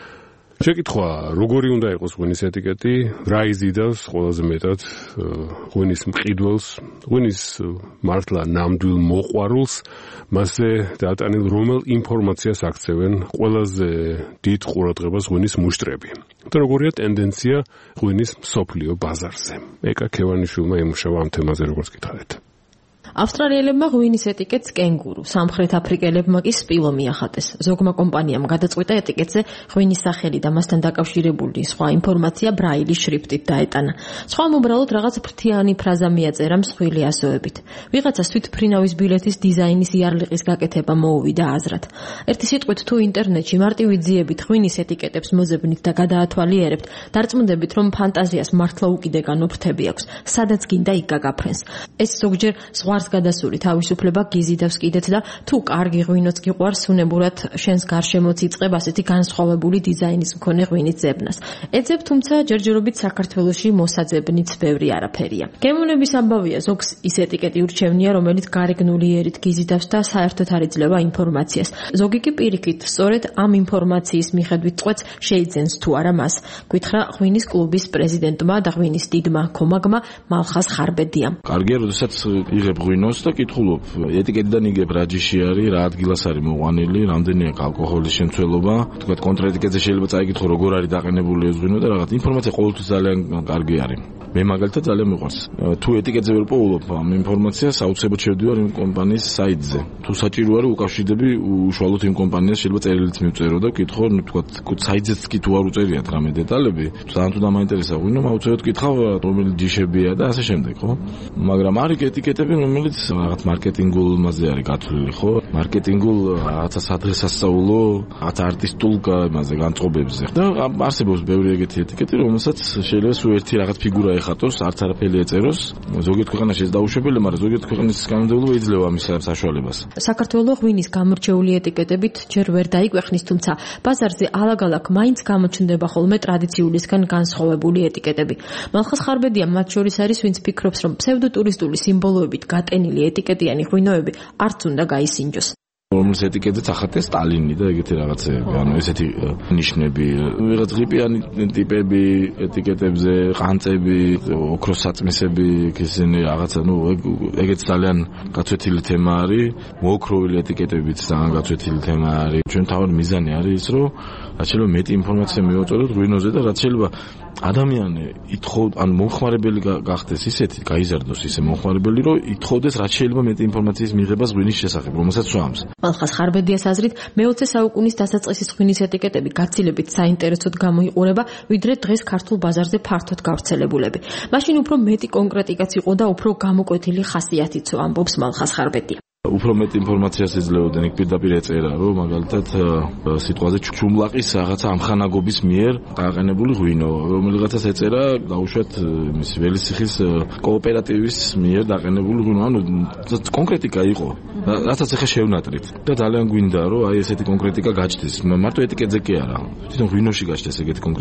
შეკითხვა, როგორი უნდა იყოს ღვინის ეტიკეტი, რა იზიდავს ყველაზე მეტად ღვინის მყიდველს, ღვინის მართლა ნამდვილ მოყვარულს, მასზე დატანილ რომელ ინფორმაციას აქცევენ ყველაზე დიდ ყურადღებას ღვინის მუშტრები. და როგორია ტენდენცია ღვინის მსოფლიო ბაზარზე. ეკა ქევანიშვილმა იმუშავა ამ თემაზე, როგორც გითხარით. ავსტრალიელებმა ღვინის ეტიკეტს კენგურუ, სამხრეთ აფრიკელებმა კი სპილო მიახატეს. ზოგმა კომპანიამ გადაწყვიტა ეტიკეტზე ღვინის სახელი და მასთან დაკავშირებული სხვა ინფორმაცია ბრაილის შრიფტით დაეტანა. სხვამ უბრალოდ რაღაც ფრთიანი ფრაზა მიაწერა მსხვილი ასოებით. ვიღაცას თვითფრინავის ბილეთის დიზაინის იარლიყის გაკეთება მოუვიდა აზრად. ერთი სიტყვით თუ ინტერნეტში მარტივი ძიებით ღვინის ეტიკეტებს მოძებნით და გადაათვალიერებთ, დარწმუნდებით, რომ ფანტაზიას მართლა უკიდეგან ოფრთები აქვს, სადაც გინდა იქ გაგაფრენს. ეს ზოგჯერ ზღვარს გადასული თავისუფლება გიზიდავს კიდეც და თუ კარგი ღვინოც გიყვარს, უნებურად შენს გარშემოც იწყებ ასეთი განსხვავებული დიზაინის მქონე ღვინის ძებნას. ეძებ, თუმცა ჯერჯერობით საქართველოში მოსაძებნიც ბევრი არაფერია. გემოვნების ამბავია, ზოგს ის ეტიკეტი ურჩევნია, რომელიც გარეგნული იერით გიზიდავს და საერთოდ არ იძლევა ინფორმაციას. ზოგი კი პირიქით, სწორედ ამ ინფორმაციის მიხედვით წყვეტს შეიძენს თუ არა მას. გითხრა ღვინის კლუბის პრეზიდენტმა და ღვინის დიდმა კომაგმა მალხას ხარბედიამ. კარგია, როდესაც იღებ ღვინოს და კითხულობ ეტიკეტიდან იგებ რა ჯიში არის, რა ადგილას არის მოყვანილი, რამდენი აქვს ალკოჰოლის შემცველობა, თქვა კონტრეტიკეტზე შეიძლება წაიკითხო როგორ არის დაყენებული ეს ღვინო და რაღაც ინფორმაცია ყოველთვის ძალიან კარგი არის. მე მაგალითად ძალიან მიყვარს. თუ ეტიკეტზე ვერ პოულობ ამ ინფორმაციას, აუცილებლად შევდივარ იმ კომპანიის საიტზე. თუ საჭირო არის უკავშირდები უშუალოდ იმ კომპანიას, შეიძლება წერილიც მივწერო და ვკითხო, ну თქვა საიტზეც კი თუ არ უწერიათ რამე დეტალები, ძალიან თუ დამაინტერესა ღვინო, აუცილებლად ვკითხავ რომელი ჯიშებია და ასე შემდეგ, ხო? მაგრამ არის ეტიკეტები, რომელიც რაღაც მარკეტინგულ მასზე არის გათვლილი, ხო? მარკეტინგულ რაღაცა სადღესასწაულო, რაღაც არტისტულ მასზე განწყობებზე. და არსებობს ბევრი ეგეთი ეტიკეტი, რომელსაც შეიძლება სულ ერთი რაღაც ფიგურა ეხატოს, არც არაფერი ეწეროს. ზოგიერთ ქვეყანაში ეს დაუშვებელია, მაგრამ ზოგიერთ ქვეყნის კანონმდებლობა იძლევა ამის საშუალებას. საქართველოს ღვინის გამორჩეული ეტიკეტებით ჯერ ვერ დაიკვეხნის, თუმცა ბაზარზე ალაგ-ალაგ მაინც გამოჩნდება ხოლმე ტრადიციულისგან განსხვავებული ეტიკეტები. მალხას ხარბედია მათ შორის არის, ვინც ფიქრობს, რომ ფსევდოტურისტული სიმბოლოებით გატენილი ეტიკეტიანი ღვინოები არც უნდა გაისინჯოს. რომლის ეტიკეტზეც ახატეს სტალინი და ეგეთი რაღაცეები, ანუ ესეთი ნიშნები, ვიღაც ღრიპიანი ტიპები ეტიკეტებზე, ყანწები, ოქროს საწმისები, ისინი რაღაცა, ну, ეგეც ძალიან გაცვეთილი თემა არის, მოოქროვილი ეტიკეტებიც ძალიან გაცვეთილი თემა არის. ჩვენ თავად მიზანი არის ის, რომ რაც შეიძლება მეტი ინფორმაცია მივაწოდოთ ღვინოზე და რაც შეიძლება ადამიანი ითხოვ, ან მომხმარებელი გახდეს ისეთი, გაიზარდოს ისე მომხმარებელი, რომ ითხოვდეს რაც შეიძლება მეტი ინფორმაციის მიღებას ღვინის შესახებ, რომელსაც სვამს. მალხას ხარბედიას აზრით, მეოცე საუკუნის დასაწყისის ღვინის ეტიკეტები გაცილებით საინტერესოდ გამოიყურება, ვიდრე დღეს ქართულ ბაზარზე ფართოდ გავრცელებულები. მაშინ უფრო მეტი კონკრეტიკაც იყო და უფრო გამოკვეთილი ხასიათიცო, ამბობს მალხას ხარბედია. უფრო მეტ ინფორმაციას ეძლებოდნენ, იქ პირდაპირ ეწერა, რომ მაგალითად სიტყვაზე ჩუმლაყის რაღაცა ამხანაგობის მიერ დააყენებული ღვინო, რომელიღაცას ეწერა დაუშვათ მის ველისიხის კოოპერატივის მიერ დააყენებული ღვინო, ანუ კონკრეტიკა იყო, რასაც ახლა შევნატრით და ძალიან გვინდა, რომ აი ესეთი კონკრეტიკა გაჩნდეს, მარტო ეტიკეტზე კი არა, თვითონ ღვინოში გაჩნდეს ეგეთი კონკრეტიკა.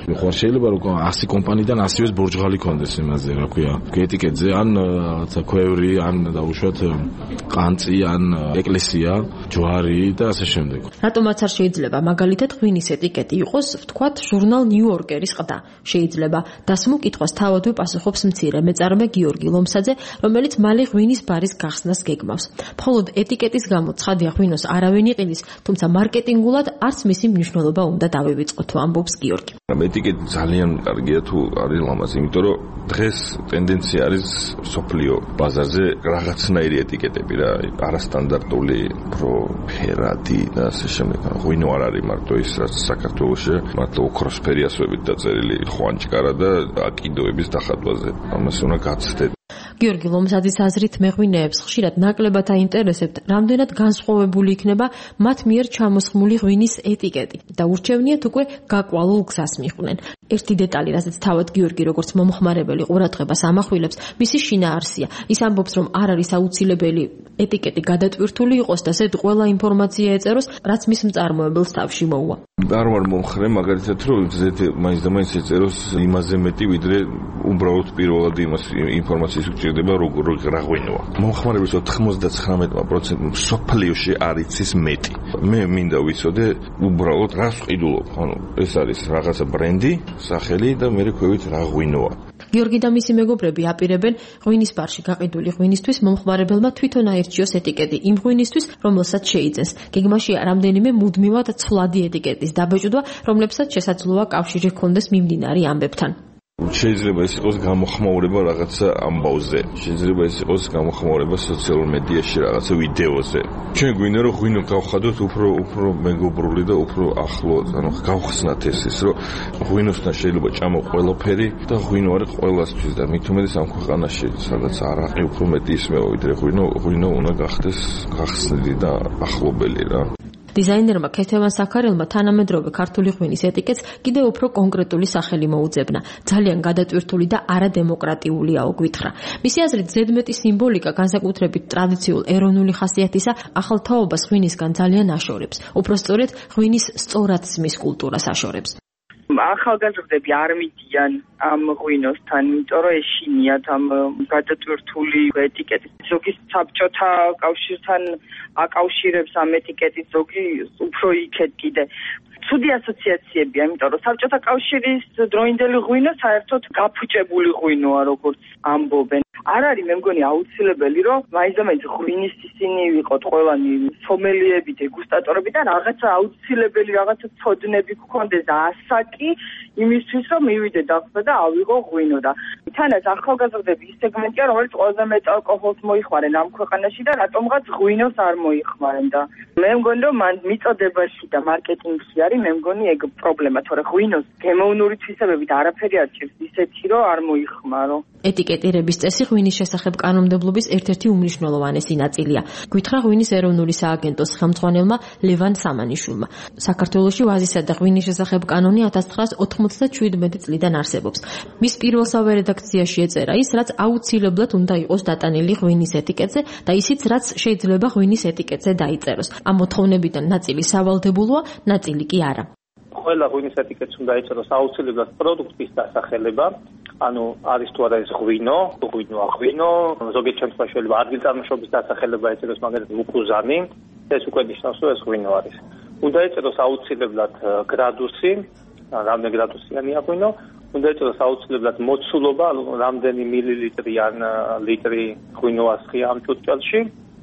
ხო შეიძლება რომ ასი კომპანიიდან ასივეს ბორჯღალი კონდეს იმაზე, რა ქვია, ეტიკეტზე ან რაღაცა ქვევრი, ან დაუშვათ ყანწი, ან ეკლესია, ჯვარი და ასე შემდეგ. რატომაც არ შეიძლება მაგალითად ღვინის ეტიკეტი იყოს, ვთქვათ, ჟურნალ ნიუ-იორკერის ყდა. შეიძლება დასმულ კითხვას თავადვე პასუხობს მცირე მეწარმე გიორგი ლომსაძე, რომელიც მალე ღვინის ბარის გახსნას გეგმავს. მხოლოდ ეტიკეტის გამო ცხადია ღვინოს არავინ იყიდის, თუმცა მარკეტინგულად არც მისი მნიშვნელობა უნდა დავივიწყოთ, თუ ამბობს გიორგი. ეტიკეტი ძალიან კარგია თუ არის ლამაზი, იმიტომ რომ დღეს ტენდენცია არის სოფლიო ბაზარზე რაღაცნაირი ეტიკეტები რა, არასტანდარტული, პრო ფერადი და ასე შემდეგ. ღვინო არ არის მარტო ის, რაც საქართველოში მარტო ოქროს ფერი ასოებით დაწერილი ხვანჭკარა და აკიდოების დახატვაზე. ამას უნდა გაცდეთ. გიორგი ლომსაძის აზრით მეღვინეებს ხშირად ნაკლებად აინტერესებთ, რამდენად განსხვავებული იქნება მათ მიერ ჩამოსხმული ღვინის ეტიკეტი და ურჩევნიათ უკვე გაკვალულ გზას მიხვდნენ. ერთი დეტალი, რასაც თავად გიორგი როგორც მომხმარებელი ყურადღებას ამახვილებს, მისი შინაარსია. ის ამბობს, რომ არ არის აუცილებელი ეტიკეტი გადატვირთული იყოს და ზედ ყველა ინფორმაცია ეწეროს, რაც მის მწარმოებელს თავში მოუვა. არ ვარ მომხრე, მაგალითად, რომ ზედ მაინც და მაინც ეწეროს იმაზე მეტი, ვიდრე უბრალოდ პირველად იმას ინფორმაციის უჭირდება, როგორ რა ღვინოა. მომხმარებლის ოთხმოცდათხრამეტ პროცენტ სოფლიოში არ იცის მეტი. მე მინდა ვიცოდე უბრალოდ რას ვყიდულობ. ანუ ეს არის რაღაცა ბრენდი, სახელი და მე ქვევით რა ღვინოა. გიორგი და მისი მეგობრები აპირებენ ღვინის ბარში გაყიდული ღვინისთვის მომხმარებელმა თვითონ აირჩიოს ეტიკეტი იმ ღვინისთვის, რომელსაც შეიძენს. გეგმაშია რამდენიმე მუდმივად ცვლადი ეტიკეტის დაბეჭდვა, რომლებსაც შესაძლოა კავშირი ჰქონდეს მიმდინარე ამბებთან. შეიძლება ეს იყოს გამოხმაურება რაღაცა ამბავზე. შეიძლება ეს იყოს გამოხმაურება სოციალურ მედიაში რაღაცა ვიდეოზე. ჩვენ გვინდა რომ ღვინო გავხადოთ უფრო უფრო მეგობრული და უფრო ახლო, ანუ გავხსნათ ეს ის, რომ ღვინოსთან შეიძლება ჭამო ყველაფერი და ღვინო არის ყველასთვის და მით უმეტეს ამ ქვეყანაში, სადაც არაყი უფრო მეტი ისმევა ვიდრე ღვინო, ღვინო უნდა გახდეს გახსნილი და ახლობელი რა. დიზაინერმა ქეთევან საქარელმა თანამედროვე ქართული ღვინის ეტიკეტს კიდევ უფრო კონკრეტული სახელი მოუძებნა. ძალიან გადატვირთული და არადემოკრატიულიაო გვითხრა. მისი აზრით ზედმეტი სიმბოლიკა განსაკუთრებით ტრადიციულ ეროვნული ხასიათისა ახალ თაობას ღვინისგან ძალიან აშორებს. უფრო სწორედ ღვინის სწორაცმის კულტურას აშორებს. ახალგაზრდები არ მიდიან ამ ღვინოსთან, იმიტომ რომ ეშინიათ ამ გადატვირთული ეტიკეტის. ზოგი საბჭოთა კავშირთან აკავშირებს ამ ეტიკეტის, ზოგი უფრო იქეთ კიდე. ცუდი ასოციაციებია, იმიტომ რომ საბჭოთა კავშირის დროინდელი ღვინო საერთოდ გაფუჭებული ღვინოა, როგორც ამბობენ. არ არის მე მგონი აუცილებელი, რომ მაინც და მაინც ღვინის ისინი ვიყოთ ყველანი სომელიები, დეგუსტატორები და რაღაცა აუცილებელი რაღაცა ცოდნები გქონდეს და ასაკი იმისთვის, რომ მივიდე დავხსნა და ავიღო ღვინო და თანაც ახალგაზრდები ის სეგმენტია, რომელიც ყველაზე მეტ ალკოჰოლს მოიხმარენ ამ ქვეყანაში და რატომღაც ღვინოს არ მოიხმარენ და მე მგონი რომ მან მიწოდებაში და მარკეტინგში არის მე მგონი ეგ პრობლემა, თორე ღვინოს გემოვნური თვისებებით არაფერი არ ჭირს ისეთი, რომ არ მოიხმარო. ეტიკეტირების წესი ღვინის შესახებ კანონმდებლობის ერთ-ერთი უმნიშვნელოვანესი ნაწილია. გვითხრა ღვინის ეროვნული სააგენტოს ხელმძღვანელმა ლევან სამანიშვილმა. საქართველოში ვაზისა და ღვინის შესახებ კანონი ათას ცხრაას ოთხმოცდაშვიდმეტი წლიდან არსებობს. მის პირველსავე რედაქციაში ეწერა ის, რაც აუცილებლად უნდა იყოს დატანილი ღვინის ეტიკეტზე და ისიც, რაც შეიძლება ღვინის ეტიკეტზე დაიწეროს. ამ მოთხოვნებიდან ნაწილი სავალდებულოა, ნაწილი კი არა. ყველა ღვინის ეტიკეტს უნდა ეწეროს აუცილებლად პროდუქტის დასახელება, ანუ არის თუ არა ეს ღვინო, ღვინო აღვინო, ზოგიერთ შემთხვევაში შეიძლება ადგილწარმოშობის დასახელება ეწეროს, მაგალითად უკუზანი, ეს უკვე ნიშნავს, რომ ეს ღვინო არის. უნდა ეწეროს აუცილებლად გრადუსი, რამდენი გრადუსიანია ღვინო, უნდა ეწეროს აუცილებლად მოცულობა, რამდენი მილილიტრი ან ლიტრი ღვინო ასხია ამ ჭურჭელში.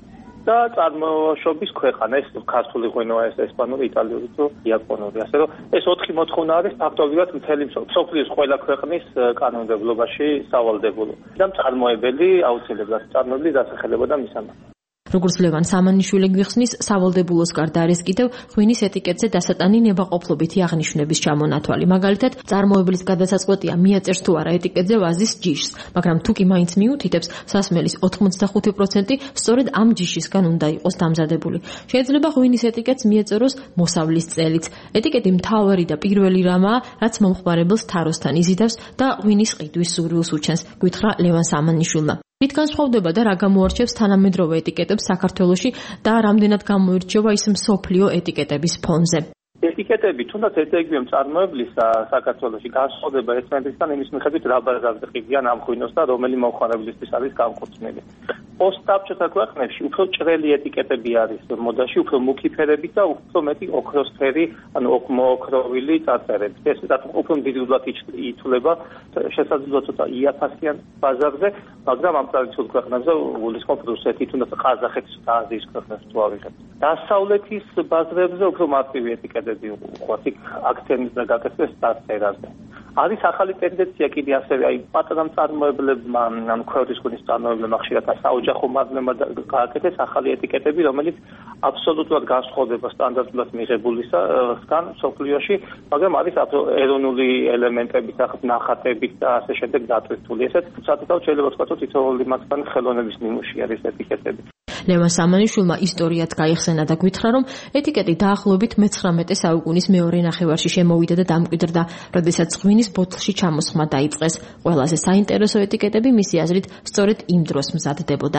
და წარმოშობის ქვეყანა, ეს ქართული ღვინოა, ეს ესპანური, იტალიური თუ იაპონური. ასე რომ ეს ოთხი მოთხოვნა არის ფაქტობრივად მთელი მსოფლიოს ყველა ქვეყნის კანონმდებლობაში სავალდებულო. და მწარმოებელი აუცილებლად წარმოებული დასახელება და მისამართი. როგორც ლევან სამანიშვილი გვიხსნის, სავალდებულოს გარდა არის კიდევ ღვინის ეტიკეტზე დასატანი ნებაყოფლობითი აღნიშვნების ჩამონათვალი. მაგალითად, წარმოებლის გადასაწყვეტია მიაწერს თუ არა ეტიკეტზე ვაზის ჯიშს, მაგრამ თუ კი მაინც მიუთითებს, სასმელის ოთხმოცდახუთი პროცენტი სწორედ ამ ჯიშისგან უნდა იყოს დამზადებული. შეიძლება ღვინის ეტიკეტს მიეწეროს მოსავლის წელიც. ეტიკეტი მთავარი და პირველი რამაა, რაც მომხმარებელს თაროსთან იზიდავს და ღვინის ყიდვის სურვილს უჩენს, გვითხრა ლევან სამანიშვილმა. რით განსხვავდება და რა გამოარჩევს თანამედროვე ეტიკეტებს საქართველოში და რამდენად გამოირჩევა ის მსოფლიო ეტიკეტების ფონზე? ეტიკეტები თუნდაც ეთეგივე მწარმოებლის საქართველოში განსხვავდება ერთმანეთისგან იმის მიხედვით რა ბაზარზე ყიდიან ამ ღვინოს და რომელი მომხმარებლისთვის არის განკუთვნილი. პოსტსაბჭოთა ქვეყნებში უფრო ჭრელი ეტიკეტები არის მოდაში, უფრო მუქი ფერები და უფრო მეტი ოქროსფერი, ანუ მოოქროვილი წარწერები. ეს უფრო მდიდრულად ითვლება შესაძლოა ცოტა იაფასიან ბაზარზე, მაგრამ ამ ტრადიციულ ქვეყნებზე გულისხმობ რუსეთი, თუნდაც ყაზახეთის და აზიის ქვეყნებს თუ ავიღებთ. დასავლეთის ბაზრებზე უფრო მარტივი ეტიკეტები უყვართ, იქ აქცენტი და გაკეთდეს წარწერაზე. არის ახალი ტენდენცია კიდე ასევე აი პატარა მწარმოებლებმა, ან ქვევრდის ღვინის მწარმოებლებმა ხშირად საოჯახო მარნებმა გააკეთეს ახალი ეტიკეტები, რომელიც აბსოლუტურად განსხვავდება სტანდარტულად მიღებულისგან მსოფლიოში, მაგრამ არის ეროვნული ელემენტებით, ნახატებით და ასე შემდეგ დატვირთული. ესეც საკუთარ შეიძლება ვთქვათ, თითოეული მათგანი ხელოვნების ნიმუში არის ეტიკეტები. ლევან სამანიშვილმა ისტორიად გაიხსენა და გითხრა, რომ ეტიკეტი დაახლოებით მეცხრამეტე საუკუნის მეორე ნახევარში შემოვიდა და დამკვიდრდა, როდესაც ღვინის ბოთლში ჩამოსხმა დაიწყეს. ყველაზე საინტერესო ეტიკეტები მისი აზრით სწორედ იმ დროს მზადდებოდა.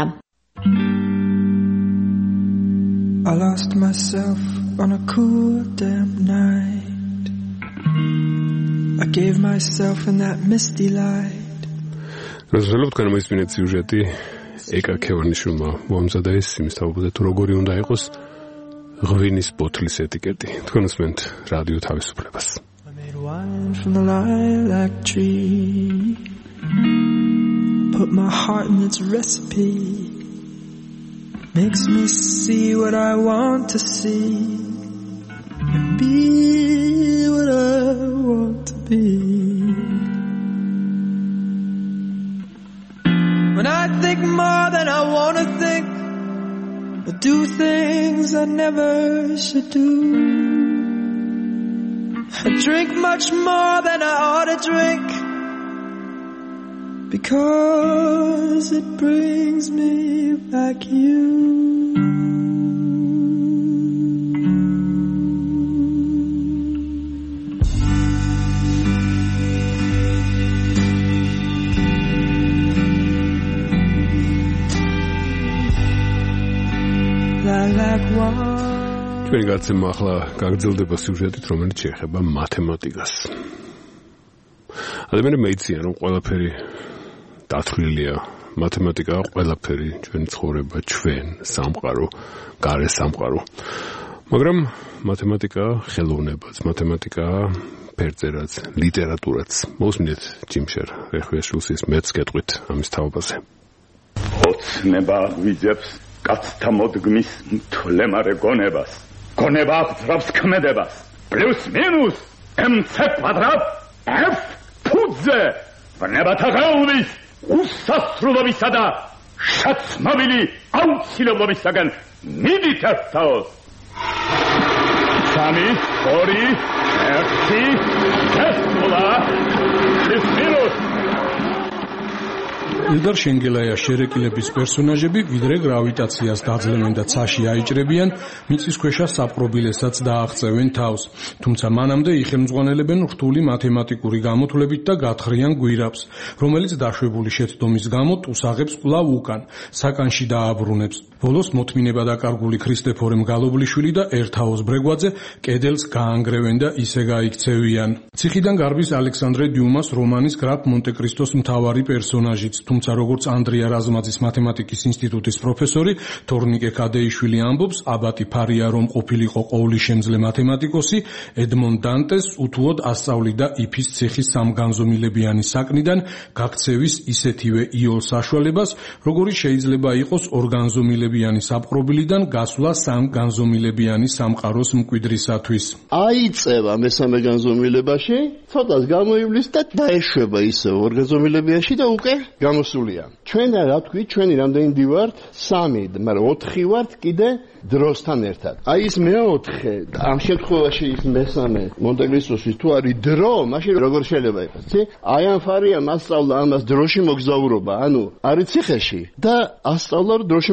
I lost myself on a cool damn night. I gave myself in that misty light. Rozumiem, że moje zmienione siużety ეკა ქევარნიშვილმა მომზადა ეს იმის თაობაზე თუ როგორი უნდა იყოს ღვინის ბოთლის ეტიკეტი. თქვენ უსმენთ რადიო თავისუფლებას. I made wine from the lilac tree. Put my heart in its recipe. Makes me see what I want to see and be what I want to be. When I think more than I want to think, I do things I never should do. I drink much more than I ought to drink, because it brings me back you. ჩვენი გაცემა ახლა გაგრძელდება სიუჟეტით, რომელიც შეეხება მათემატიკას. ადამიანები მეციან, რომ ყველაფერი დათვლილია. მათემატიკა ყველაფერი, ჩვენი ცხოვრება, ჩვენ სამყარო, გარე სამყარო. მაგრამ მათემატიკა ხელოვნებაც, მათემატიკა ფერწერაც, ლიტერატურაც. მოსმინეთ ჯიმშერ რეხვიაშვილის მეც გეტყვით ამის თაობაზე. ოცნება ვიძებს კაცთა მოდგმის მთლემარე გონებას. გონება აღძრავს ქმედებას. პლუს მინუს mc კვადრატ f ფუძე. ვნებათა ღეულის უსასრულობისა და შაცმავილი აუცილებლობისაგან მიდით ერთაოს. სამი, ორი, ერთი, შესულა, პლუს მინუს. ილდარ შენგელაია შერეკილების პერსონაჟები ვიდრე გრავიტაციას დაძლევენ და ცაში აიჭრებიან, მიწისქვეშა საპყრობილესაც დააღწევენ თავს. თუმცა მანამდე იხელმძღვანელებენ რთული მათემატიკური გამოთვლებით და გათხრიან გვირაბს, რომელიც დაშვებული შეცდომის გამო ტუსაღებს კვლავ უკან, საკანში დააბრუნებს. ბოლოს მოთმინება დაკარგული ქრისტეფორე მგალობლიშვილი და ერთაოს ბრეგვაძე კედელს გაანგრევენ და ისე გაიქცევიან. ციხიდან გარბის ალექსანდრე დიუმას რომანის გრაფ მონტე-კრისტოს მთავარი პერსონაჟიც. თუმცა როგორც ანდრია რაზმაძის მათემატიკის ინსტიტუტის პროფესორი თორნიკე ქადეიშვილი ამბობს, აბატი ფარია რომ ყოფილიყო ყოვლისშემძლე მათემატიკოსი, ედმონ დანტეს უთუოდ ასწავლიდა იფის ციხის სამგანზომილებიანი საკნიდან გაქცევის ისეთივე იოლ საშუალებას, როგორიც შეიძლება იყოს ორგანზომილებიანი საპყრობილიდან გასვლა სამგანზომილებიანი სამყაროს მკვიდრისათვის. აიწევა მესამე განზომილებაში, ცოტას გამოივლის და დაეშვება ისე ორგანზომილებიაში და უკვე გამოსულია. ჩვენ რა თქვი, ჩვენი რამდენი დივართ? სამი, მაგრამ ოთხი ვართ კიდე დროსთან ერთად. აი ეს მეოთხე, ამ შემთხვევაში ის მესამე მონტე-კრისტოსის თუ არის დრო, მაშინ როგორ შეიძლება იყოს, ცი? აი ამ ფარიამ ასწავლა ამას დროში მოგზაურობა, ანუ არის ციხეში და ასწავლა დროში მოგზაურობა.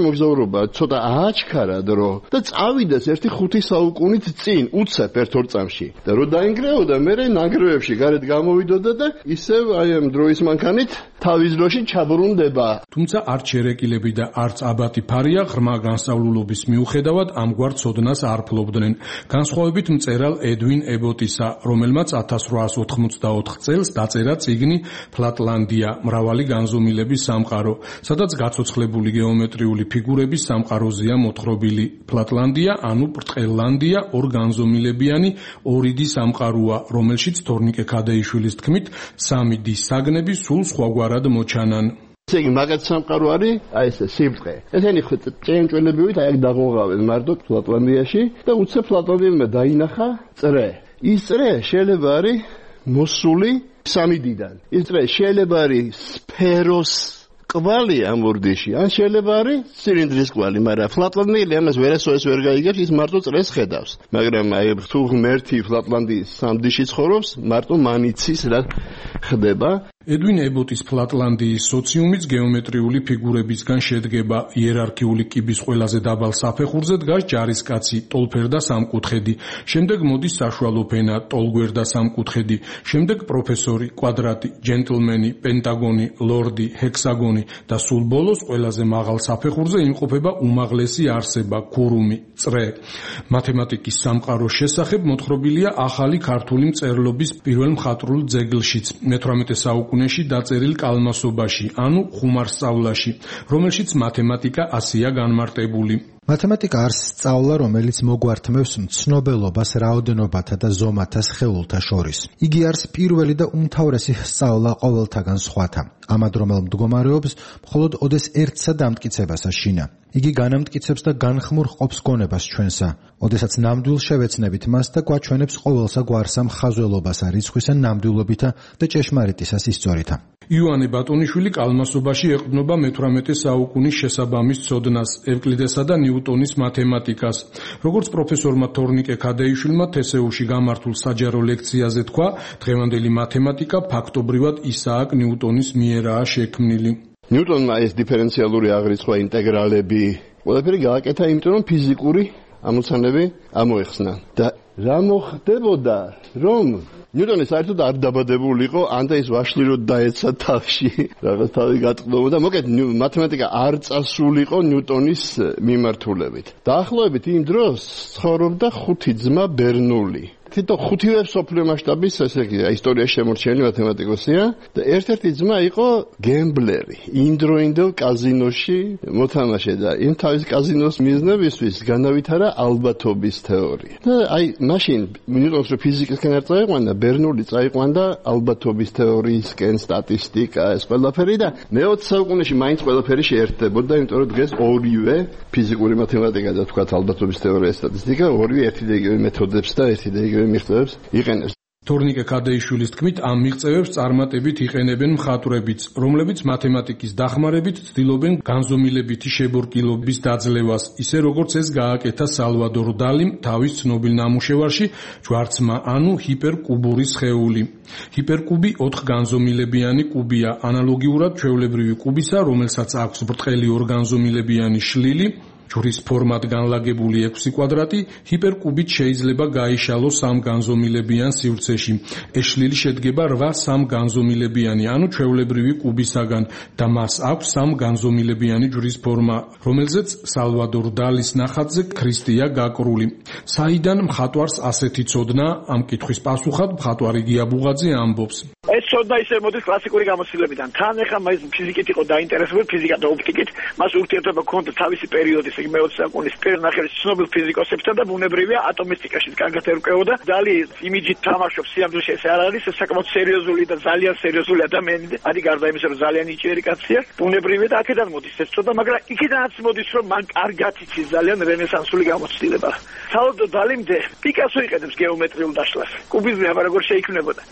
მთავრობა ცოტა ააჩქარად რომ და წავიდეს ერთი ხუთი საუკუნით წინ უცებ ერთ ორ წამში და რომ დაინგრეოდა მე ნანგრევებში გარეთ გამოვიდოდა და ისევ აი ამ დროის მანქანით თავის დროში ჩაბრუნდება. თუმცა არც შერეკილები და არც აბატი ფარია ღრმა განსწავლულობის მიუხედავად ამგვარ ცოდნას არ ფლობდნენ. განსხვავებით მწერალ ედვინ ებოტისა, რომელმაც ათას რვაას ოთხმოცდაოთხ წელს დაწერა წიგნი ფლატლანდია, მრავალი განზომილების სამყარო, სადაც გაცოცხლებული გეომეტრიული ფიგურების სამყაროზეა მოთხრობილი. ფლატლანდია, ანუ ბრტყელლანდია, ორ განზომილებიანი ორიდი სამყაროა, რომელშიც თორნიკე ქადეიშვილის თქმით, სამი დის საგნები სულ სხვაგვარად მოჩანან. ესე იგი მაგათ სამყარო არის აი ესე სიბრტყე. ესენი ჭიანჭველებივით აი აქ დაღუღავენ მარტო ფლატლანდიაში და უცებ ფლატლანდიელმა დაინახა წრე. ის წრე შეიძლება არის მოსული სამი დიდან. ის წრე შეიძლება არის სფეროს კვალი ამ ურდიში, ან შეიძლება არის ცილინდრის კვალი, მაგრამ ფლატლანდიელი ამას ვერასოდეს ვერ გაიგებს, ის მარტო წრეს ხედავს. მაგრამ აი თუ ღმერთი ფლატლანდიის სამდიში ცხოვრობს, მარტო მანიცის რა ხდება. ედვინ ებოტის ფლატლანდიის სოციუმიც გეომეტრიული ფიგურებისგან შედგება. იერარქიული კიბის ყველაზე დაბალ საფეხურზე დგას ჯარისკაცი, ტოლფერდა სამკუთხედი, შემდეგ მოდის საშუალო ფენა, ტოლგვერდა სამკუთხედი, შემდეგ პროფესორი, კვადრატი, ჯენტლმენი, პენტაგონი, ლორდი, ჰექსაგონი და სულ ბოლოს ყველაზე მაღალ საფეხურზე იმყოფება უმაღლესი არსება, ქურუმი, წრე. მათემატიკის სამყაროს შესახებ მოთხრობილია ახალი ქართული მწერლობის პირველ მხატვრულ ძეგლშიც, მეთვრამეტე საუკუნეში დაწერილ კალმასობაში, ანუ ხუმარსწავლაში, რომელშიც მათემატიკა ასეა განმარტებული. მათემატიკა არის სწავლა, რომელიც მოგვართმევს ცნობელობას რაოდენობათა და ზომათა სხეულთა შორის. იგი არის პირველი და უმთავრესი სწავლა ყოველთაგან სხვათა. ამად რომელ მდგომარეობს, მხოლოდ ოდეს ერთსა დამტკიცებას აშინა. იგი განამტკიცებს და განხმურ ყოფს გონებას ჩვენსა, ოდესაც ნამდვილ შევეცნებით მას და გვაჩვენებს ყოველსა გვარსა მხაზველობასა, რიცხვისა ნამდვილობითა და ჭეშმარიტისას ისწორითა. იოანე ბატონიშვილი კალმასობაში ეყრდნობა მეთვრამეტე საუკუნის შესაბამის ცოდნას, ევკლიდესა და ნიუტონის მათემატიკას. როგორც პროფესორმა თორნიკე ქადეიშვილმა თესეუში გამართულ საჯარო ლექციაზე თქვა, დღევანდელი მათემატიკა ფაქტობრივად ისააკ ნიუტონის მიერაა შექმნილი. ნიუტონმა ეს დიფერენციალური აღრიცხვა, ინტეგრალები, ყველაფერი გააკეთა, იმიტომ რომ ფიზიკური ამოცანები ამოეხსნა. და რა მოხდებოდა, რომ ნიუტონი საერთოდ არ დაბადებულიყო, ანდა ის ვაშლიროდ დაეცა თავში, რაღაც თავი გატყდობოდა. მოკეთ მათემატიკა არ წასულიყო ნიუტონის მიმართულებით. დაახლოებით იმ დროს ცხოვრობდა ხუთი ძმა ბერნული. თითო ხუთივე მსოფლიო მასშტაბის ესე იგი ისტორიაში შემორჩენილი მათემატიკოსია და ერთ-ერთი ძმა იყო გემბლერი. იმდროინდელ კაზინოში მოთამაშე და იმ თავის კაზინოს მიზნებისთვის განავითარა ალბათობის თეორია. და აი მაშინ ნიუტონს რო ფიზიკისკენ არ წაიყვანა, ბერნული წაიყვანდა ალბათობის თეორიისკენ, სტატისტიკა, ეს ყველაფერი და მეოცე საუკუნეში მაინც ყველაფერი შეერთდებოდა, იმიტომ რომ დღეს ორივე ფიზიკური მათემატიკა და თქვათ ალბათობის თეორია, სტატისტიკა, ორივე ერთი და იგივე მეთოდებს და ერთი და იგივე მიღწევებს იყენებს. თორნიკე ქადეიშვილის თქმით, ამ მიღწევებს წარმატებით იყენებენ მხატვრებიც, რომლებიც მათემატიკის დახმარებით ცდილობენ განზომილებითი შებორკილობის დაძლევას, ისე როგორც ეს გააკეთა სალვადორ დალიმ თავის ცნობილ ნამუშევარში ჯვარცმა, ანუ ჰიპერკუბური სხეული. ჰიპერკუბი ოთხ განზომილებიანი კუბია, ანალოგიურად ჩვეულებრივი კუბისა, რომელსაც აქვს ბრტყელი ორგანზომილებიანი შლილი, ჯვრის ფორმად განლაგებული ექვსი კვადრატი, ჰიპერკუბით შეიძლება გაიშალოს სამ განზომილებიან სივრცეში. ეს შლილი შედგება რვა სამ განზომილებიანი, ანუ ჩვეულებრივი კუბისაგან და მას აქვს სამ განზომილებიანი ჯვრის ფორმა, რომელზეც სალვადორ დალის ნახატზე ქრისტია გაკრული. საიდან მხატვარს ასეთი ცოდნა? ამ კითხვის პასუხად მხატვარი გია ბუღაძე ამბობს. ეს ცოდნა ისე მოდის კლასიკური გამოცდილებიდან. თან ეხა მას ფიზიკით იყო დაინტერესებული, ფიზიკა და ოპტიკით, მას ურთიერთობა ჰქონდა თავისი პერიოდის მეოცე საუკუნის პირველ ნახევრის ცნობილ ფიზიკოსებთან და ბუნებრივია ატომისტიკაში კარგად ერკვეოდა. დალი იმიჯით თამაშობს, სიამდვილეში ეს არ არის, ეს საკმაოდ სერიოზული და ძალიან სერიოზული ადამიანი. არის გარდა იმისა, რომ ძალიან ნიჭიერი კაცია, ბუნებრივია და აქედან მოდის ეს ცოდნა, მაგრამ იქიდანაც მოდის, რომ მან კარგად იცის ძალიან რენესანსული გამოცდილება. სალვადორ დალიმდე პიკასო იყენებს გეომეტრიულ დაშლას. კუბიზმი აბა როგორ შეიქმნებოდა. კუბიზმი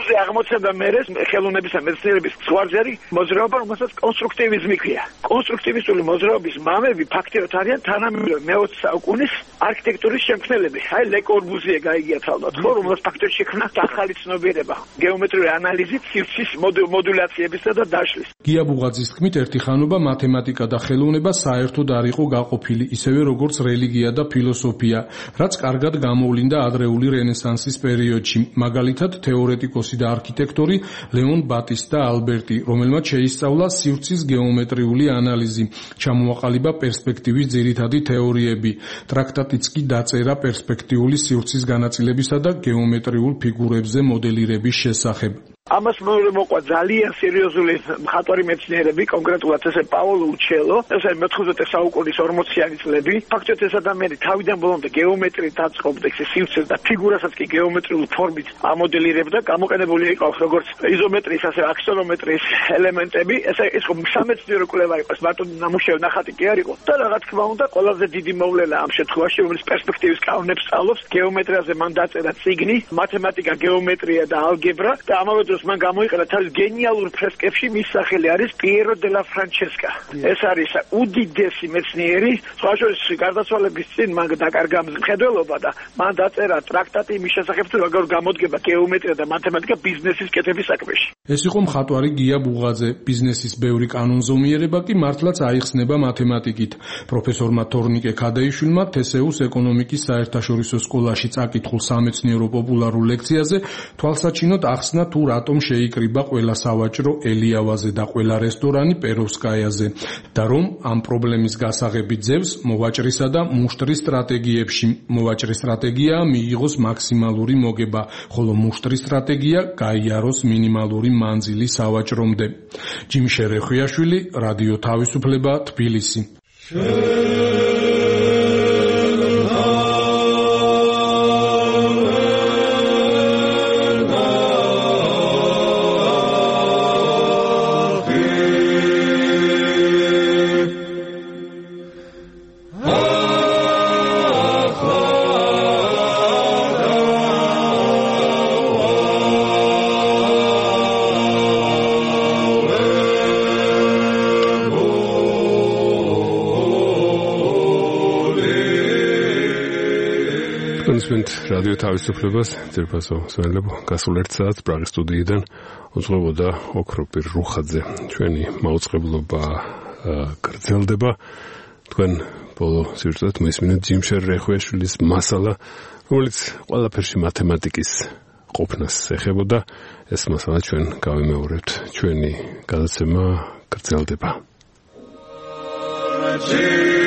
გულზე აღმოცენდა მერე ხელოვნებისა მეცნიერების ზღვარჯერი მოძრაობა, რომელსაც კონსტრუქტივიზმი ქვია. კონსტრუქტივისტული მოძრაობის მამები ფაქტიურად არიან თანამედროვე მეოცე საუკუნის არქიტექტურის შემქმნელები. აი ლე კორბუზიე გაიგია თავად, ხო, რომელსაც ფაქტიურად შექმნა ახალი ცნობიერება გეომეტრიული ანალიზით, სივრცის მოდულაციებისა და დაშლის. გია ბუღაძის თქმით, ერთი ხანობა მათემატიკა და ხელოვნება საერთოდ არ იყო გაყოფილი, ისევე როგორც რელიგია და ფილოსოფია, რაც კარგად გამოვლინდა ადრეული რენესანსის პერიოდში. მაგალითად, თეორეტიკოსი და არქიტექტორი ლეონ ბატისტა ალბერტი, რომელმაც შეისწავლა სივრცის გეომეტრიული ანალიზი, ჩამოაყალიბა პერსპექტივის ძირითადი თეორიები. ტრაქტატიც კი დაწერა პერსპექტიული სივრცის განაწილებისა და გეომეტრიულ ფიგურებზე მოდელირების შესახებ. ამას მოყვა ძალიან სერიოზული მხატვარი მეცნიერები, კონკრეტულად ესე პაოლო უჩელო, ესე მეთხუთმეტე საუკუნის ორმოციანი წლები. ფაქტობრივად ეს ადამიანი თავიდან ბოლომდე გეომეტრიით აწყობდა ეს სივრცეს და ფიგურასაც კი გეომეტრიული ფორმით ამოდელირებდა. გამოყენებული იყო როგორც იზომეტრიის, ასე აქსონომეტრიის ელემენტები. ესე ის სამეცნიერო კვლევა იყო, მარტო ნამუშევარი ნახატი კი არ იყო. და რა თქმა უნდა, ყველაზე დიდი მოვლენა ამ შემთხვევაში, რომელიც პერსპექტივის კანონებს სწავლობს, გეომეტრიაზე მან დაწერა წიგნი, მათემატიკა, გეომეტრია და ალგებრა და ამავე დროს მან გამოიყენა თავის გენიალურ ფრესკებში, მის სახელი არის პიერო დე ლა ფრანჩესკა. ეს არის უდიდესი მეცნიერი, სხვა შორის გარდაცვალების წინ მან დაკარგა მხედველობა და მან დაწერა ტრაქტატი იმის შესახებ, თუ როგორ გამოდგება გეომეტრია და მათემატიკა ბიზნესის კეთების საქმეში. ეს იყო მხატვარი გია ბუღაძე. ბიზნესის ბევრი კანონზომიერება კი მართლაც აიხსნება მათემატიკით. პროფესორმა თორნიკე ქადეიშვილმა თესეუს ეკონომიკის საერთაშორისო სკოლაში წაკითხულ სამეცნიერო პოპულარულ ლექციაზე თვალსაჩინოდ ახსნა თუ რატომ შეიკრიბა ყველა სავაჭრო ელიავაზე და ყველა რესტორანი პეროვსკაიაზე და რომ ამ პრობლემის გასაღები ძევს მოვაჭრისა და მუშტრის სტრატეგიებში. მოვაჭრის სტრატეგია მიიღოს მაქსიმალური მოგება, ხოლო მუშტრის სტრატეგია გაიაროს მინიმალური მანძილი სავაჭრომდე. ჯიმშე რეხვიაშვილი, რადიო თავისუფლება, თბილისი. რადიო თავისუფლებას ძირფასო სვენლებო გასულ ერთ საათს პრაღის სტუდიიდან უძღვებოდა ოქროპირ რუხაძე. ჩვენი მაუწყებლობა გრძელდება. თქვენ ბოლო სიუჟეტად მოისმინეთ ჯიმშე რეხვიაშვილის მასალა, რომელიც ყველაფერში მათემატიკის ყოფნას ეხებოდა. ეს მასალა ჩვენ გავიმეორებთ. ჩვენი გადაცემა გრძელდება.